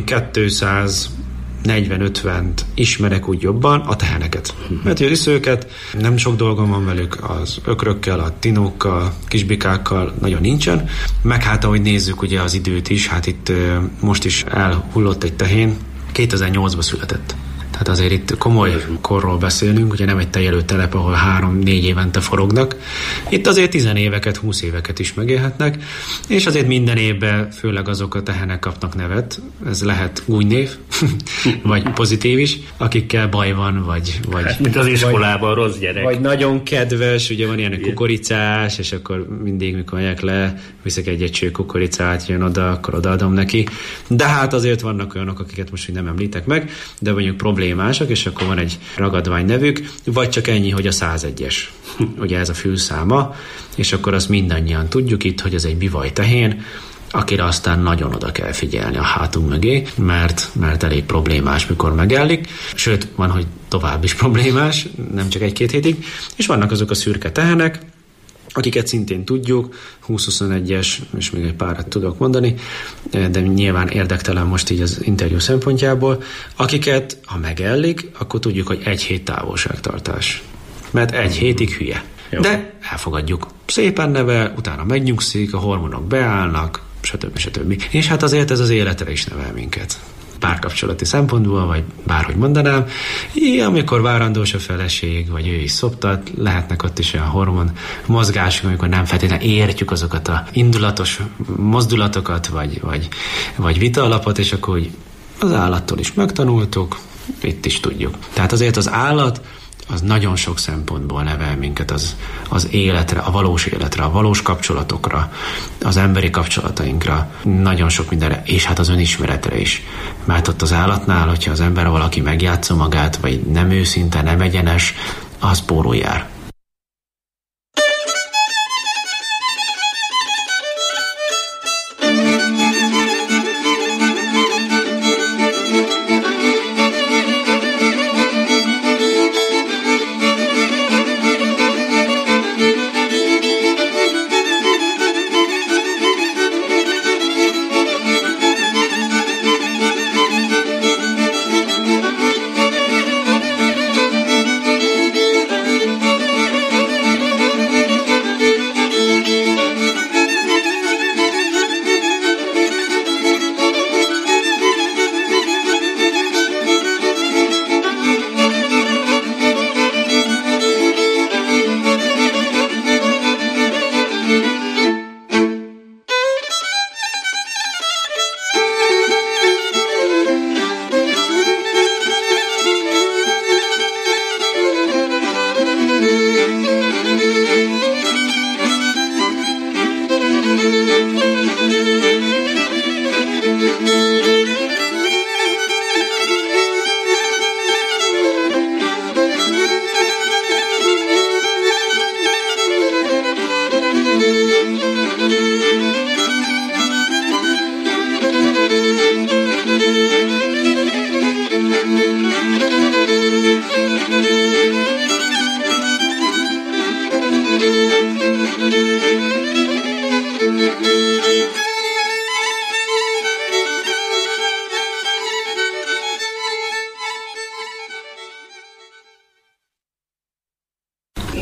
240-50 ismerek úgy jobban a teheneket. Mert az őket, nem sok dolgom van velük, az ökrökkel, a tinókkal, kisbikákkal nagyon nincsen. Meg hát ahogy nézzük ugye az időt is, hát itt most is elhullott egy tehén, 2008-ban született. Tehát azért itt komoly korról beszélünk, ugye nem egy tejelő telep, ahol 3-4 évente forognak. Itt azért 10 éveket, 20 éveket is megélhetnek, és azért minden évben főleg azok a tehenek kapnak nevet. Ez lehet gúnynév, vagy pozitív is, akikkel baj van, vagy hát, mint az iskolában rossz gyerek. Vagy nagyon kedves, ugye van ilyen kukoricás, és akkor mindig, mikor megyek le, viszek egy cső kukoricát, jön oda, akkor odaadom neki. De hát azért vannak olyanok, akiket most nem említek meg, de mondjuk problémásak, és akkor van egy ragadvány nevük, vagy csak ennyi, hogy a 101-es. Ugye ez a fülszáma, és akkor azt mindannyian tudjuk itt, hogy ez egy bivaj tehén, akire aztán nagyon oda kell figyelni a hátunk mögé, mert elég problémás, mikor megellik. Sőt, van, hogy tovább is problémás, nem csak 1-2 hétig. És vannak azok a szürke tehenek, akiket szintén tudjuk, 20-21-es, és még egy párat tudok mondani, de nyilván érdektelen most így az interjú szempontjából, akiket, ha megellik, akkor tudjuk, hogy 1 hét távolságtartás. Mert 1 hétig hülye. Jó. De elfogadjuk. Szépen nevel, utána megnyugszik, a hormonok beállnak, stb. És hát azért ez az életre is nevel minket. Párkapcsolati szempontból, vagy bárhogy mondanám, amikor várandós a feleség, vagy ő is szoptat, lehetnek ott is olyan hormon mozgások, amikor nem feltétlenül értjük azokat a indulatos mozdulatokat, vagy vita alapot, és akkor az állattól is megtanultuk, itt is tudjuk. Tehát azért az állat az nagyon sok szempontból nevel minket az életre, a valós kapcsolatokra, az emberi kapcsolatainkra, nagyon sok mindenre, és hát az önismeretre is. Mert ott az állatnál, hogyha az ember valaki megjátsza magát, vagy nem őszinte, nem egyenes, az pórul jár.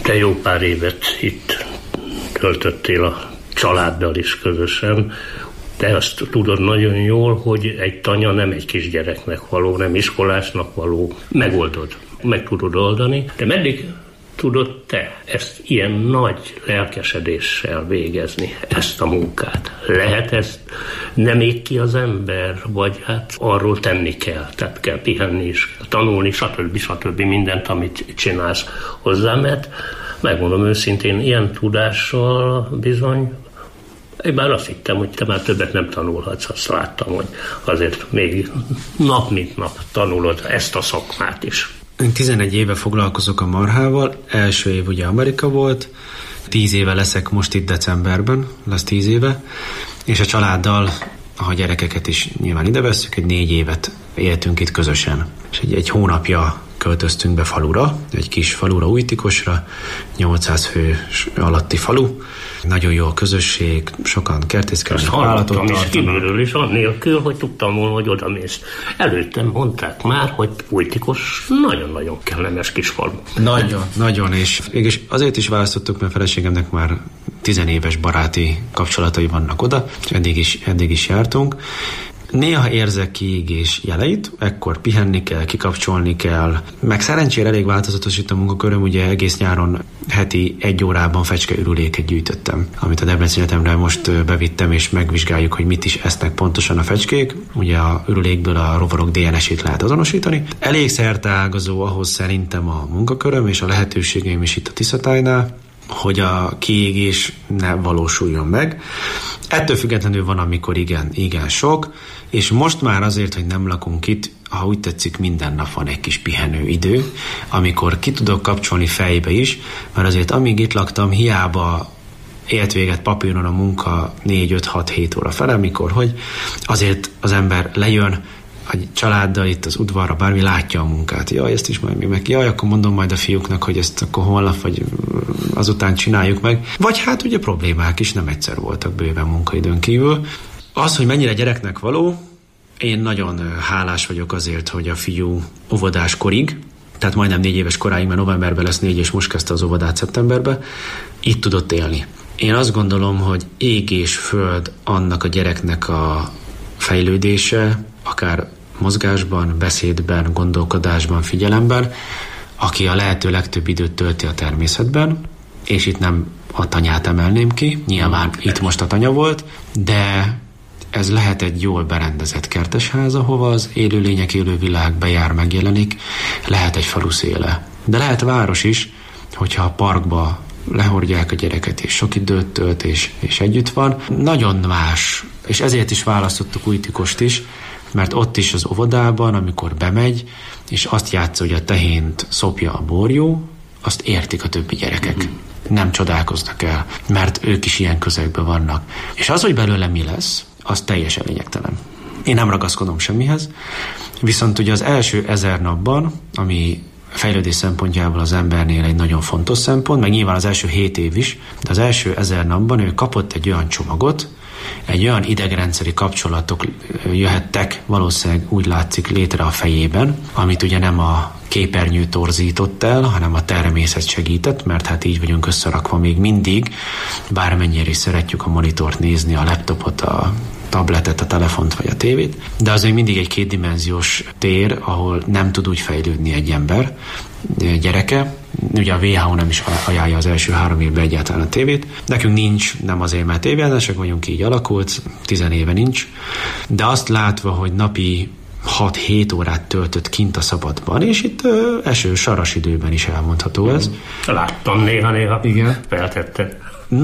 Te jó pár évet itt töltöttél a családdal is közösen. Te azt tudod nagyon jól, hogy egy tanya nem egy kisgyereknek való, nem iskolásnak való. Megoldod, meg tudod oldani. De meddig tudod te ezt ilyen nagy lelkesedéssel végezni, ezt a munkát? Lehet ezt nem ég ki az ember, vagy hát arról tenni kell, tehát kell pihenni is, tanulni, stb. Mindent, amit csinálsz hozzá, mert megmondom őszintén, ilyen tudással bizony, én már azt hittem, hogy te már többet nem tanulhatsz, azt láttam, hogy azért még nap mint nap tanulod ezt a szakmát is. Én 11 éve foglalkozok a marhával, első év ugye Amerika volt, 10 éve leszek most itt decemberben, lesz 10 éve, és a családdal, ha gyerekeket is nyilván ide vesszük, egy 4 évet éltünk itt közösen. És egy hónapja költöztünk be falura, egy kis falura, Újtikosra, 800 fő alatti falu. Nagyon jó a közösség, sokan kertészkednek, állatot tartanak. És kívülről is, annélkül, hogy tudtam volna, hogy odamész. Előttem mondták már, hogy Újtikos nagyon-nagyon kellemes kis falu. Nagyon, és azért is választottuk, mert feleségemnek már 10 éves baráti kapcsolatai vannak oda, és eddig is jártunk. Néha érzek kiégés jeleit, ekkor pihenni kell, kikapcsolni kell, meg szerencsére elég változatos itt a munkaköröm, ugye egész nyáron heti 1 órában fecskeürüléket gyűjtöttem, amit a Debreceni Egyetemre most bevittem, és megvizsgáljuk, hogy mit is esznek pontosan a fecskék. Ugye a ürülékből a rovarok DNS-ét lehet azonosítani. Elég szerteágazó ahhoz szerintem a munkaköröm, és a lehetőségeim is itt a Tiszatájnál, hogy a kiégés ne valósuljon meg. Ettől függetlenül van, amikor igen sok, és most már azért, hogy nem lakunk itt, ha úgy tetszik, minden nap van egy kis pihenő idő, amikor ki tudok kapcsolni fejbe is, mert azért amíg itt laktam, hiába élt véget papíron a munka 4-5-6-7 óra fele, hogy azért az ember lejön a családdal itt az udvarra, bármi látja a munkát. Jaj, ezt is majd még meg. Jaj, akkor mondom majd a fiúknak, hogy ezt akkor holnap, vagy azután csináljuk meg. Vagy hát ugye problémák is nem egyszer voltak bőven munkaidőn kívül. Az, hogy mennyire gyereknek való, én nagyon hálás vagyok azért, hogy a fiú óvodás korig, tehát majdnem 4 éves koráig, mert novemberben lesz 4, és most kezdte az óvodát szeptemberben, itt tudott élni. Én azt gondolom, hogy ég és föld annak a gyereknek a fejlődése, akár mozgásban, beszédben, gondolkodásban, figyelemben, aki a lehető legtöbb időt tölti a természetben, és itt nem a tanyát emelném ki, nyilván itt most a tanya volt, de ez lehet egy jól berendezett kertesház, ahova az élőlények, élővilág bejár, megjelenik, lehet egy falu széle. De lehet város is, hogyha a parkba lehordják a gyereket, és sok időt tölt, és együtt van. Nagyon más, és ezért is választottuk Újtikost is, mert ott is az óvodában, amikor bemegy, és azt játsza, hogy a tehént szopja a borjú, azt értik a többi gyerekek. Nem csodálkoznak el, mert ők is ilyen közegben vannak. És az, hogy belőle mi lesz, az teljesen lényegtelen. Én nem ragaszkodom semmihez, viszont ugye az első 1000 napban, ami fejlődés szempontjából az embernél egy nagyon fontos szempont, meg nyilván az első 7 év is, de az első 1000 napban ő kapott egy olyan csomagot, egy olyan idegrendszeri kapcsolatok jöhettek, valószínűleg úgy látszik létre a fejében, amit ugye nem a képernyő torzított el, hanem a természet segített, mert hát így vagyunk összerakva még mindig, bármennyire is szeretjük a monitort nézni, a laptopot, a tabletet, a telefont vagy a tévét, de az még mindig egy kétdimenziós tér, ahol nem tud úgy fejlődni egy ember, gyereke. Ugye a WHO nem is ajánlja az első 3 évben egyáltalán a tévét. Nekünk nincs, nem azért, mert tévéellenesek vagyunk, így alakult, 10 éve nincs, de azt látva, hogy napi 6-7 órát töltött kint a szabadban, és itt esős, saras időben is elmondható ez. Láttam néha. Igen. Feltette.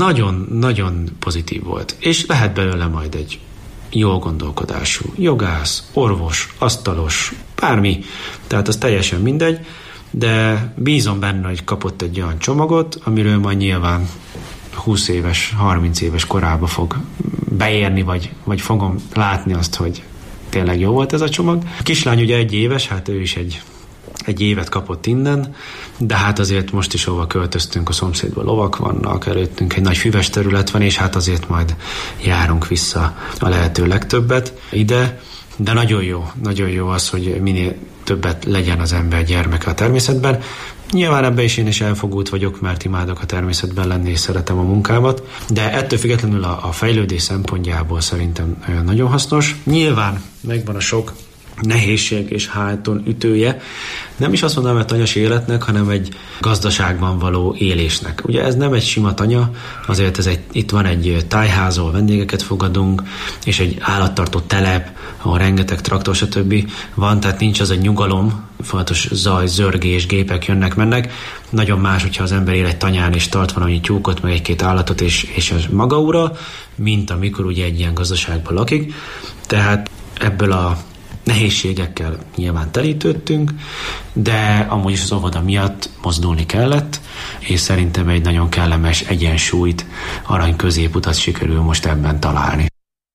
Nagyon pozitív volt. És lehet belőle majd egy jó gondolkodású jogász, orvos, asztalos, bármi. Tehát az teljesen mindegy, de bízom benne, hogy kapott egy olyan csomagot, amiről majd nyilván 20 éves, 30 éves korába fog beérni, vagy fogom látni azt, hogy tényleg jó volt ez a csomag. A kislány ugye 1 éves, hát ő is egy évet kapott innen, de hát azért most is hova költöztünk, a szomszédban lovak vannak, előttünk egy nagy füves terület van, és hát azért majd járunk vissza a lehető legtöbbet ide, de nagyon jó az, hogy minél többet legyen az ember gyermeke a természetben. Nyilván ebben is én is elfogult vagyok, mert imádok a természetben lenni, és szeretem a munkámat, de ettől függetlenül a fejlődés szempontjából szerintem nagyon hasznos. Nyilván megvan a sok nehézség és háton ütője, nem is azt mondanám, hogy tanyas életnek, hanem egy gazdaságban való élésnek. Ugye ez nem egy sima tanya, azért itt van egy tájház, ahol vendégeket fogadunk, és egy állattartó telep, ahol rengeteg traktor, stb. Van, tehát nincs az a nyugalom, fontos zaj, zörgés, gépek jönnek-mennek. Nagyon más, hogyha az ember él egy tanyán, és tart valami tyúkot, meg egy-két állatot, és az maga ura, mint amikor ugye egy ilyen gazdaságban lakik. Tehát ebből a nehézségekkel nyilván telítődtünk, de amúgy is az óvoda miatt mozdulni kellett, és szerintem egy nagyon kellemes egyensúlyt, arany középutat sikerül most ebben találni.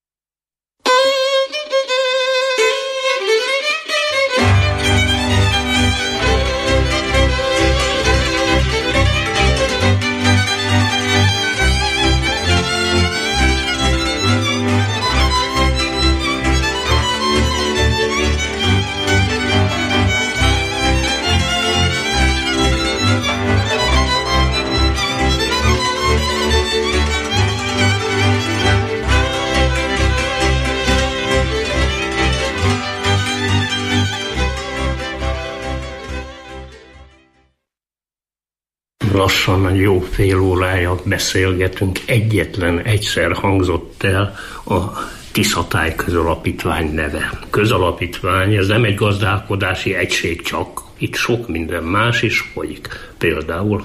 Lassan jó fél órája beszélgetünk, egyetlen egyszer hangzott el a Tiszatáj Közalapítvány neve. Közalapítvány, ez nem egy gazdálkodási egység csak, itt sok minden más is folyik. Például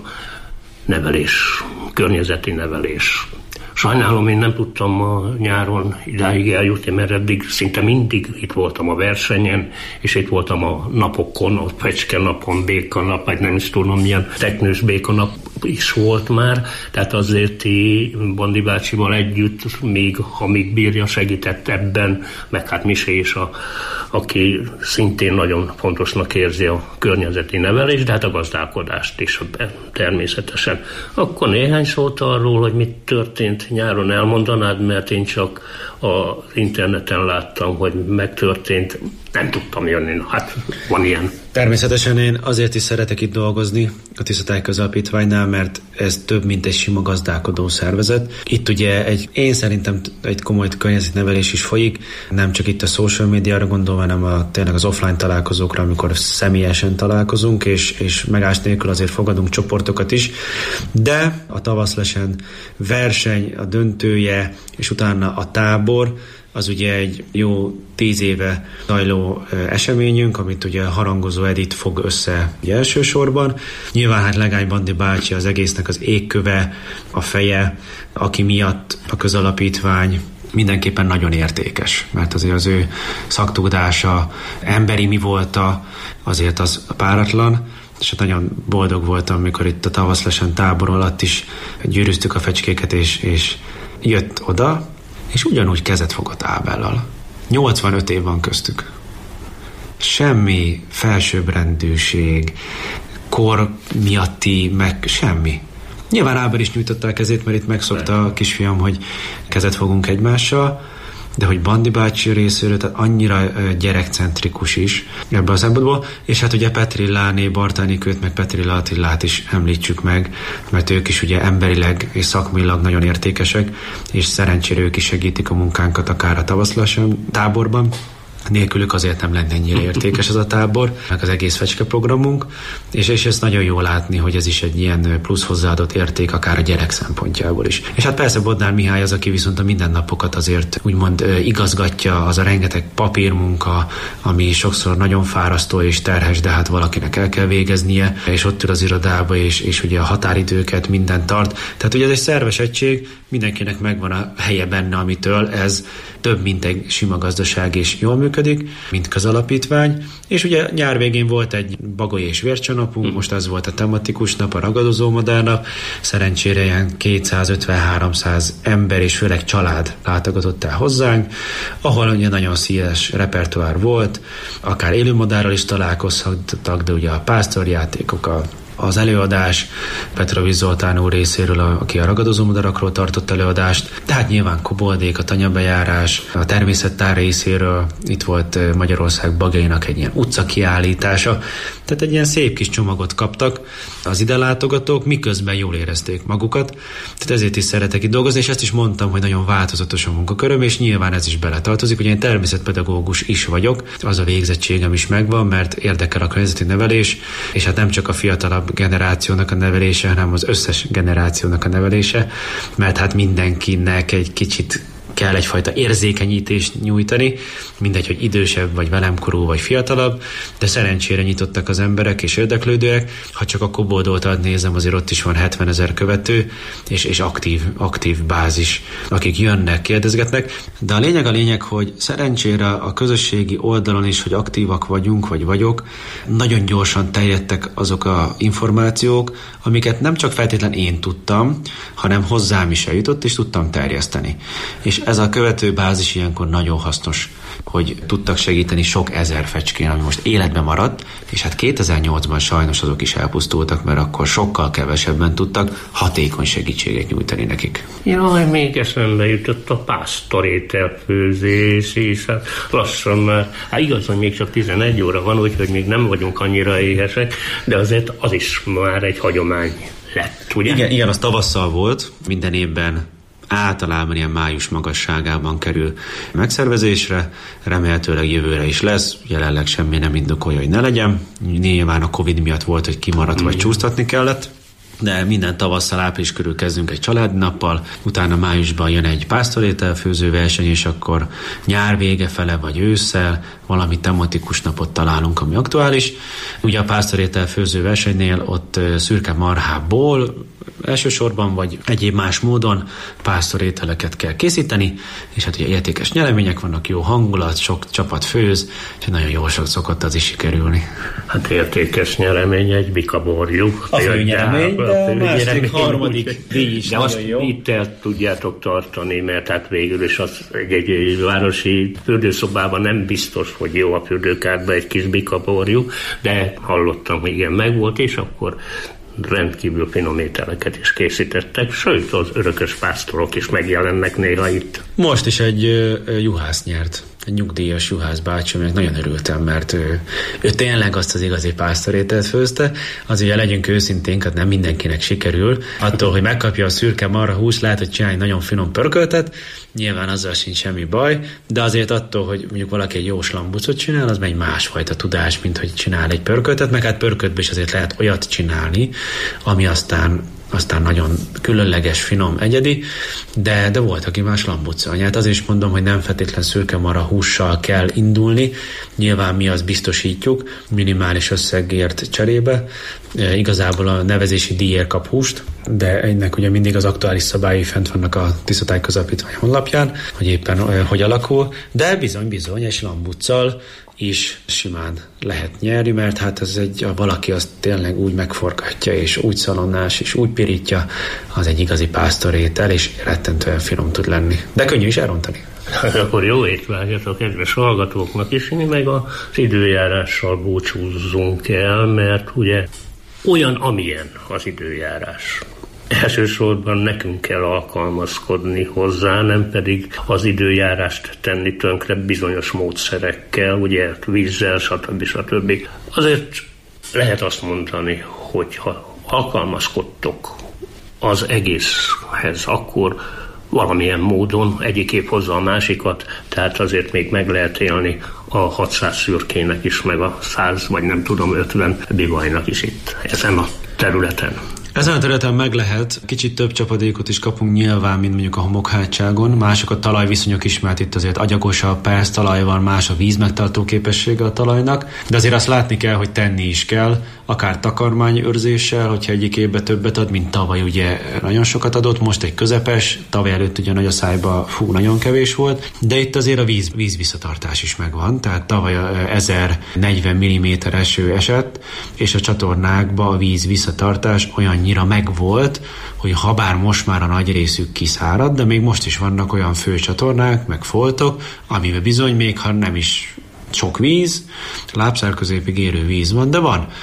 nevelés, környezeti nevelés. Sajnálom, én nem tudtam ma nyáron idáig eljutni, mert eddig szinte mindig itt voltam a versenyen, és itt voltam a napokon, a Fecske napon, békanap, vagy nem is tudom milyen teknős békanap is volt már, tehát azért Bandi bácsival együtt, még amíg bírja, segített ebben, meg hát Misé is, aki szintén nagyon fontosnak érzi a környezeti nevelést, de hát a gazdálkodást is természetesen. Akkor néhány szót arról, hogy mit történt nyáron elmondanád, mert én csak az interneten láttam, hogy megtörtént, nem tudtam jönni, hát van ilyen. Természetesen én azért is szeretek itt dolgozni a Tiszatáj Közalapítványnál, mert ez több, mint egy sima gazdálkodó szervezet. Itt ugye én szerintem egy komoly környezetnevelés is folyik, nem csak itt a social médiára gondolva, hanem tényleg az offline találkozókra, amikor személyesen találkozunk, és megállás nélkül azért fogadunk csoportokat is, de a tavaszlesen verseny, a döntője, és utána a tábor, az ugye egy jó 10 éve zajló eseményünk, amit ugye Harangozó Edit fog össze elsősorban. Nyilván hát Legány Bandi bácsi az egésznek az égköve, a feje, aki miatt a közalapítvány mindenképpen nagyon értékes, mert azért az ő szaktudása, emberi mi volta, azért az páratlan, és nagyon boldog voltam, amikor itt a tavaszlesen tábor alatt is gyűrűztük a fecskéket, és jött oda, és ugyanúgy kezet fogott Ábellal. 85 év van köztük. Semmi felsőbbrendűség, kor miatti, meg semmi. Nyilván Ábel is nyújtotta a kezét, mert itt megszokta a kisfiam, hogy kezet fogunk egymással, de hogy Bandi bácsi részéről, tehát annyira gyerekcentrikus is ebből a szempontból, és hát ugye Petrilláné, Bartánikőt, meg Petrilla Attillát is említsük meg, mert ők is ugye emberileg és szakmailag nagyon értékesek, és szerencsére ők is segítik a munkánkat akár a tavaszlasan táborban. Nélkülük azért nem lenne ennyire értékes ez a tábor, meg az egész fecske programunk, és ezt nagyon jó látni, hogy ez is egy ilyen plusz hozzáadott érték akár a gyerek szempontjából is. És hát persze Bodnár Mihály az, aki viszont a mindennapokat azért úgymond igazgatja, az a rengeteg papírmunka, ami sokszor nagyon fárasztó és terhes, de hát valakinek el kell végeznie, és ott ül az irodába, és ugye a határidőket mindent tart. Tehát ugye ez egy szerves egység, mindenkinek megvan a helye benne, amitől ez több, mint egy sima gazdaság, és jól működik, mint közalapítvány. És ugye nyár végén volt egy bagoly és vércsanapunk, most az volt a tematikus nap, a ragadozó madárnap. Szerencsére ilyen 250-300 ember és főleg család látogatott el hozzánk, ahol ugye nagyon színes repertoár volt, akár élőmadárral is találkozhattak, de ugye a pásztorjátékok, a az előadás Petrovics Zoltán úr részéről, aki a ragadozó madarakról tartott előadást, de hát nyilván Koboldék, a tanyabejárás, a természettár részéről itt volt Magyarország bagjainak egy ilyen utcakiállítása, tehát egy ilyen szép kis csomagot kaptak az ide látogatók, miközben jól érezték magukat, tehát ezért is szeretek itt dolgozni, és ezt is mondtam, hogy nagyon változatos a munkaköröm, és nyilván ez is beletartozik, hogy én természetpedagógus is vagyok, az a végzettségem is megvan, mert érdekel a környezeti nevelés, és hát nem csak a fiatalabb generációnak a nevelése, hanem az összes generációnak a nevelése, mert hát mindenkinek egy kicsit kell egyfajta érzékenyítést nyújtani, mindegy, hogy idősebb, vagy velemkorú, vagy fiatalabb, de szerencsére nyitottak az emberek és érdeklődőek. Ha csak a Koboldoltat nézem, azért ott is van 70 000 követő, és aktív bázis, akik jönnek, kérdezgetnek. De a lényeg, hogy szerencsére a közösségi oldalon is, hogy aktívak vagyunk, vagy vagyok, nagyon gyorsan terjedtek azok a információk, amiket nem csak feltétlen én tudtam, hanem hozzám is eljutott, és tudtam terjeszteni. És ez a követőbázis ilyenkor nagyon hasznos, hogy tudtak segíteni sok ezer fecskén, ami most életben maradt, és hát 2008-ban sajnos azok is elpusztultak, mert akkor sokkal kevesebben tudtak hatékony segítséget nyújtani nekik. Jaj, még eszembe jutott a pásztorételfőzés, és hát lassan már, igaz, hogy még csak 11 óra van, úgyhogy még nem vagyunk annyira éhesek, de azért az is már egy hagyomány lett, ugye? Igen, az tavasszal volt, minden évben általában ilyen május magasságában kerül megszervezésre, remélhetőleg jövőre is lesz, jelenleg semmi nem indokolja, hogy ne legyen. Nyilván a Covid miatt volt, hogy kimaradt vagy csúsztatni kellett, de minden tavasszal április körül kezdünk egy családi nappal, utána májusban jön egy pásztorételfőző verseny, és akkor nyár vége fele vagy ősszel valami tematikus napot találunk, ami aktuális. Ugye a pásztorételfőző versenynél ott szürke marhából elsősorban, vagy egyéb más módon pásztorételeket kell készíteni, és hát ugye értékes nyeremények vannak, jó hangulat, sok csapat főz, és nagyon jól sok szokott az is sikerülni. Hát értékes nyeremény egy bikaborjú. A főnyeremény, de a második, harmadik díj is nagyon jó. Itt el tudjátok tartani, mert hát végül is az egy városi fürdőszobában nem biztos, hogy jó a fürdőkádba egy kis bikaborjú, de hallottam, hogy igen, megvolt, és akkor rendkívül finom ételeket is készítettek, sőt az örökös pásztorok is megjelennek néha itt. Most is egy juhász nyert, egy nyugdíjas juhász bácsi, aminek nagyon örültem, mert ő tényleg azt az igazi pásztorételt főzte. Az ugye legyünk őszinténk, hát nem mindenkinek sikerül. Attól, hogy megkapja a szürke marha húst, lehet, hogy csinálj nagyon finom pörköltet, nyilván azzal sincs semmi baj, de azért attól, hogy mondjuk valaki egy jó slambucot csinál, az egy másfajta tudás, mint hogy csinál egy pörköltet, meg hát pörköltből is azért lehet olyat csinálni, ami aztán nagyon különleges, finom, egyedi, de volt, aki más lambucca anyát. Azért is mondom, hogy nem feltétlen szürke marha hússal kell indulni. Nyilván mi azt biztosítjuk, minimális összegért cserébe. Igazából a nevezési díjért kap húst, de ennek ugye mindig az aktuális szabályai fent vannak a Tiszatály Közalapítvány honlapján, hogy éppen hogy alakul, de bizony egy lambuccal is simán lehet nyerni, mert hát ez valaki azt tényleg úgy megforgatja, és úgy szalonnás, és úgy pirítja, az egy igazi pásztorétel, és rettentően finom tud lenni. De könnyű is elrontani. Akkor jó étvágyat a kedves hallgatóknak is, mi meg az időjárással búcsúzzunk el, mert ugye olyan, amilyen az időjárás. Elsősorban nekünk kell alkalmazkodni hozzá, nem pedig az időjárást tenni tönkre bizonyos módszerekkel, ugye vízzel, stb. Azért lehet azt mondani, hogy ha alkalmazkodtok az egészhez, akkor valamilyen módon egyik év hozza a másikat, tehát azért még meg lehet élni a 600 szürkének is, meg a 100 vagy nem tudom 50 bivajnak is itt ezen a területen. Ezen a területen meg lehet, kicsit több csapadékot is kapunk nyilván, mint mondjuk a homokhátságon. Mások a talajviszonyok is, mert itt azért agyagosabb perctalaj van, más a vízmegtartó képessége a talajnak, de azért azt látni kell, hogy tenni is kell, akár takarmányőrzéssel, hogyha egyik évben többet ad, mint tavaly ugye nagyon sokat adott, most egy közepes, tavaly előtt ugye nagy a szájba, nagyon kevés volt, de itt azért a vízvisszatartás is megvan, tehát tavaly 1040 mm eső esett, és a csatornákba a vízvisszatartás olyannyira megvolt, hogy habár most már a nagy részük kiszárad, de még most is vannak olyan főcsatornák, meg foltok, amiben bizony még ha nem is sok víz, lábszár középig érő víz van, de van.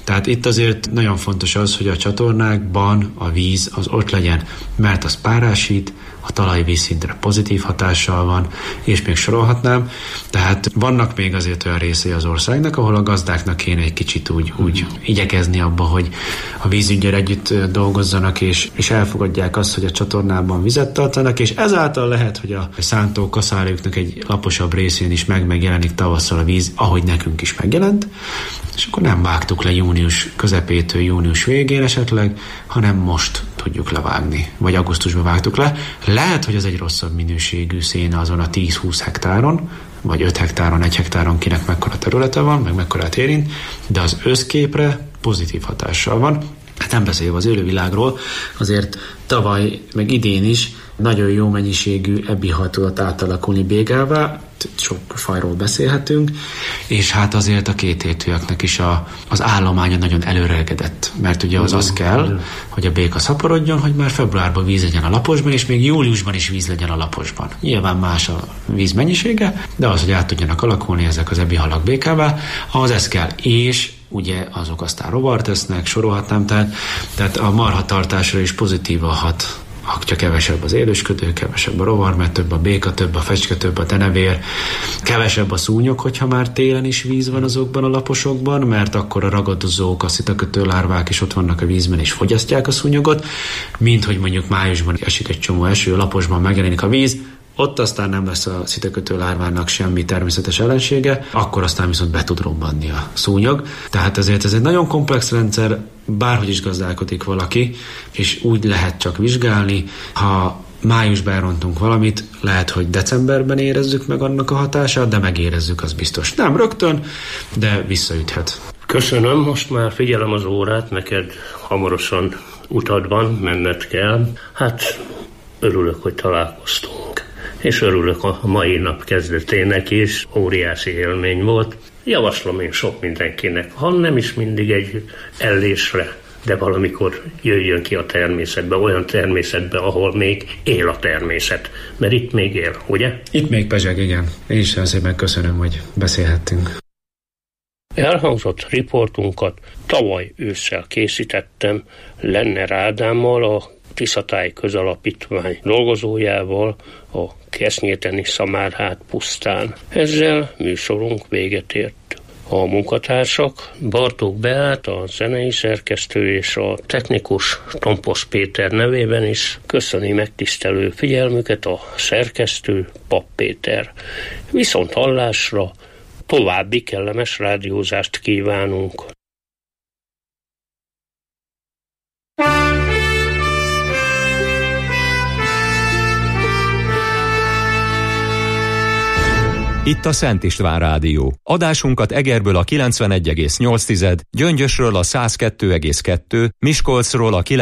Tehát itt azért nagyon fontos az, hogy a csatornákban a víz az ott legyen, mert az párásít, a talajvízszintre pozitív hatással van, és még sorolhatnám. Tehát vannak még azért olyan részei az országnak, ahol a gazdáknak kéne egy kicsit úgy igyekezni abba, hogy a vízüggyel együtt dolgozzanak, és elfogadják azt, hogy a csatornában vizet tartanak, és ezáltal lehet, hogy a szántó kaszálőknek egy laposabb részén is megjelenik tavasszal a víz, ahogy nekünk is megjelent, és akkor nem vágtuk le június közepétől június végén esetleg, hanem most tudjuk levágni, vagy augusztusban vágtuk le. Lehet, hogy ez egy rosszabb minőségű széna azon a 10-20 hektáron, vagy 5 hektáron, 1 hektáron, kinek mekkora területe van, meg mekkorát érint, de az összképre pozitív hatással van. Hát nem beszélve az élővilágról, azért tavaly, meg idén is nagyon jó mennyiségű ebbihal tudott átalakulni békává, sok fajról beszélhetünk, és hát azért a kétértőeknek is az állománya nagyon előregedett, mert ugye az kell, hogy a béka szaporodjon, hogy már februárban víz legyen a laposban, és még júliusban is víz legyen a laposban. Nyilván más a víz mennyisége, de az, hogy át tudjanak alakulni ezek az ebbihalak békává, ahhoz ez kell, és ugye azok aztán rovart tesznek, sorolhatnám, tehát a marhatartásra is pozitívan hat. Ha kevesebb az élősködő, kevesebb a rovar, mert több a béka, több a fecske, több a denevér, kevesebb a szúnyog, hogyha már télen is víz van azokban a laposokban, mert akkor a ragadozók, a szitakötő lárvák is ott vannak a vízben és fogyasztják a szúnyogot, mint hogy mondjuk májusban esik egy csomó eső, a laposban megjelenik a víz, ott aztán nem lesz a szitakötő lárvának semmi természetes ellensége, akkor aztán viszont be tud robbanni a szúnyog. Tehát ezért ez egy nagyon komplex rendszer, bárhogy is gazdálkodik valaki, és úgy lehet csak vizsgálni, ha májusban elrontunk valamit, lehet, hogy decemberben érezzük meg annak a hatását, de megérezzük, az biztos. Nem rögtön, de visszaüthet. Köszönöm, most már figyelem az órát, neked hamarosan utad van, menned kell. Hát örülök, hogy találkoztunk. És örülök a mai nap kezdetének is, óriási élmény volt. Javaslom én sok mindenkinek, ha nem is mindig egy ellésre, de valamikor jöjjön ki a természetbe, olyan természetbe, ahol még él a természet. Mert itt még él, ugye? Itt még pezseg, igen. Én is szépen köszönöm, hogy beszélhettünk. Elhangzott riportunkat tavaly ősszel készítettem Lenner Ádámmal, a Tiszatáj Közalapítvány dolgozójával, a Kesznyéteni Szamárhát pusztán. Ezzel műsorunk véget ért. A munkatársak Bartók Beát, a zenei szerkesztő és a technikus Tompos Péter nevében is köszöni megtisztelő figyelmüket a szerkesztő Pap Péter. Viszont hallásra, további kellemes rádiózást kívánunk. Itt a Szent István Rádió. Adásunkat Egerből a 91,8, Gyöngyösről a 102,2, Miskolcról a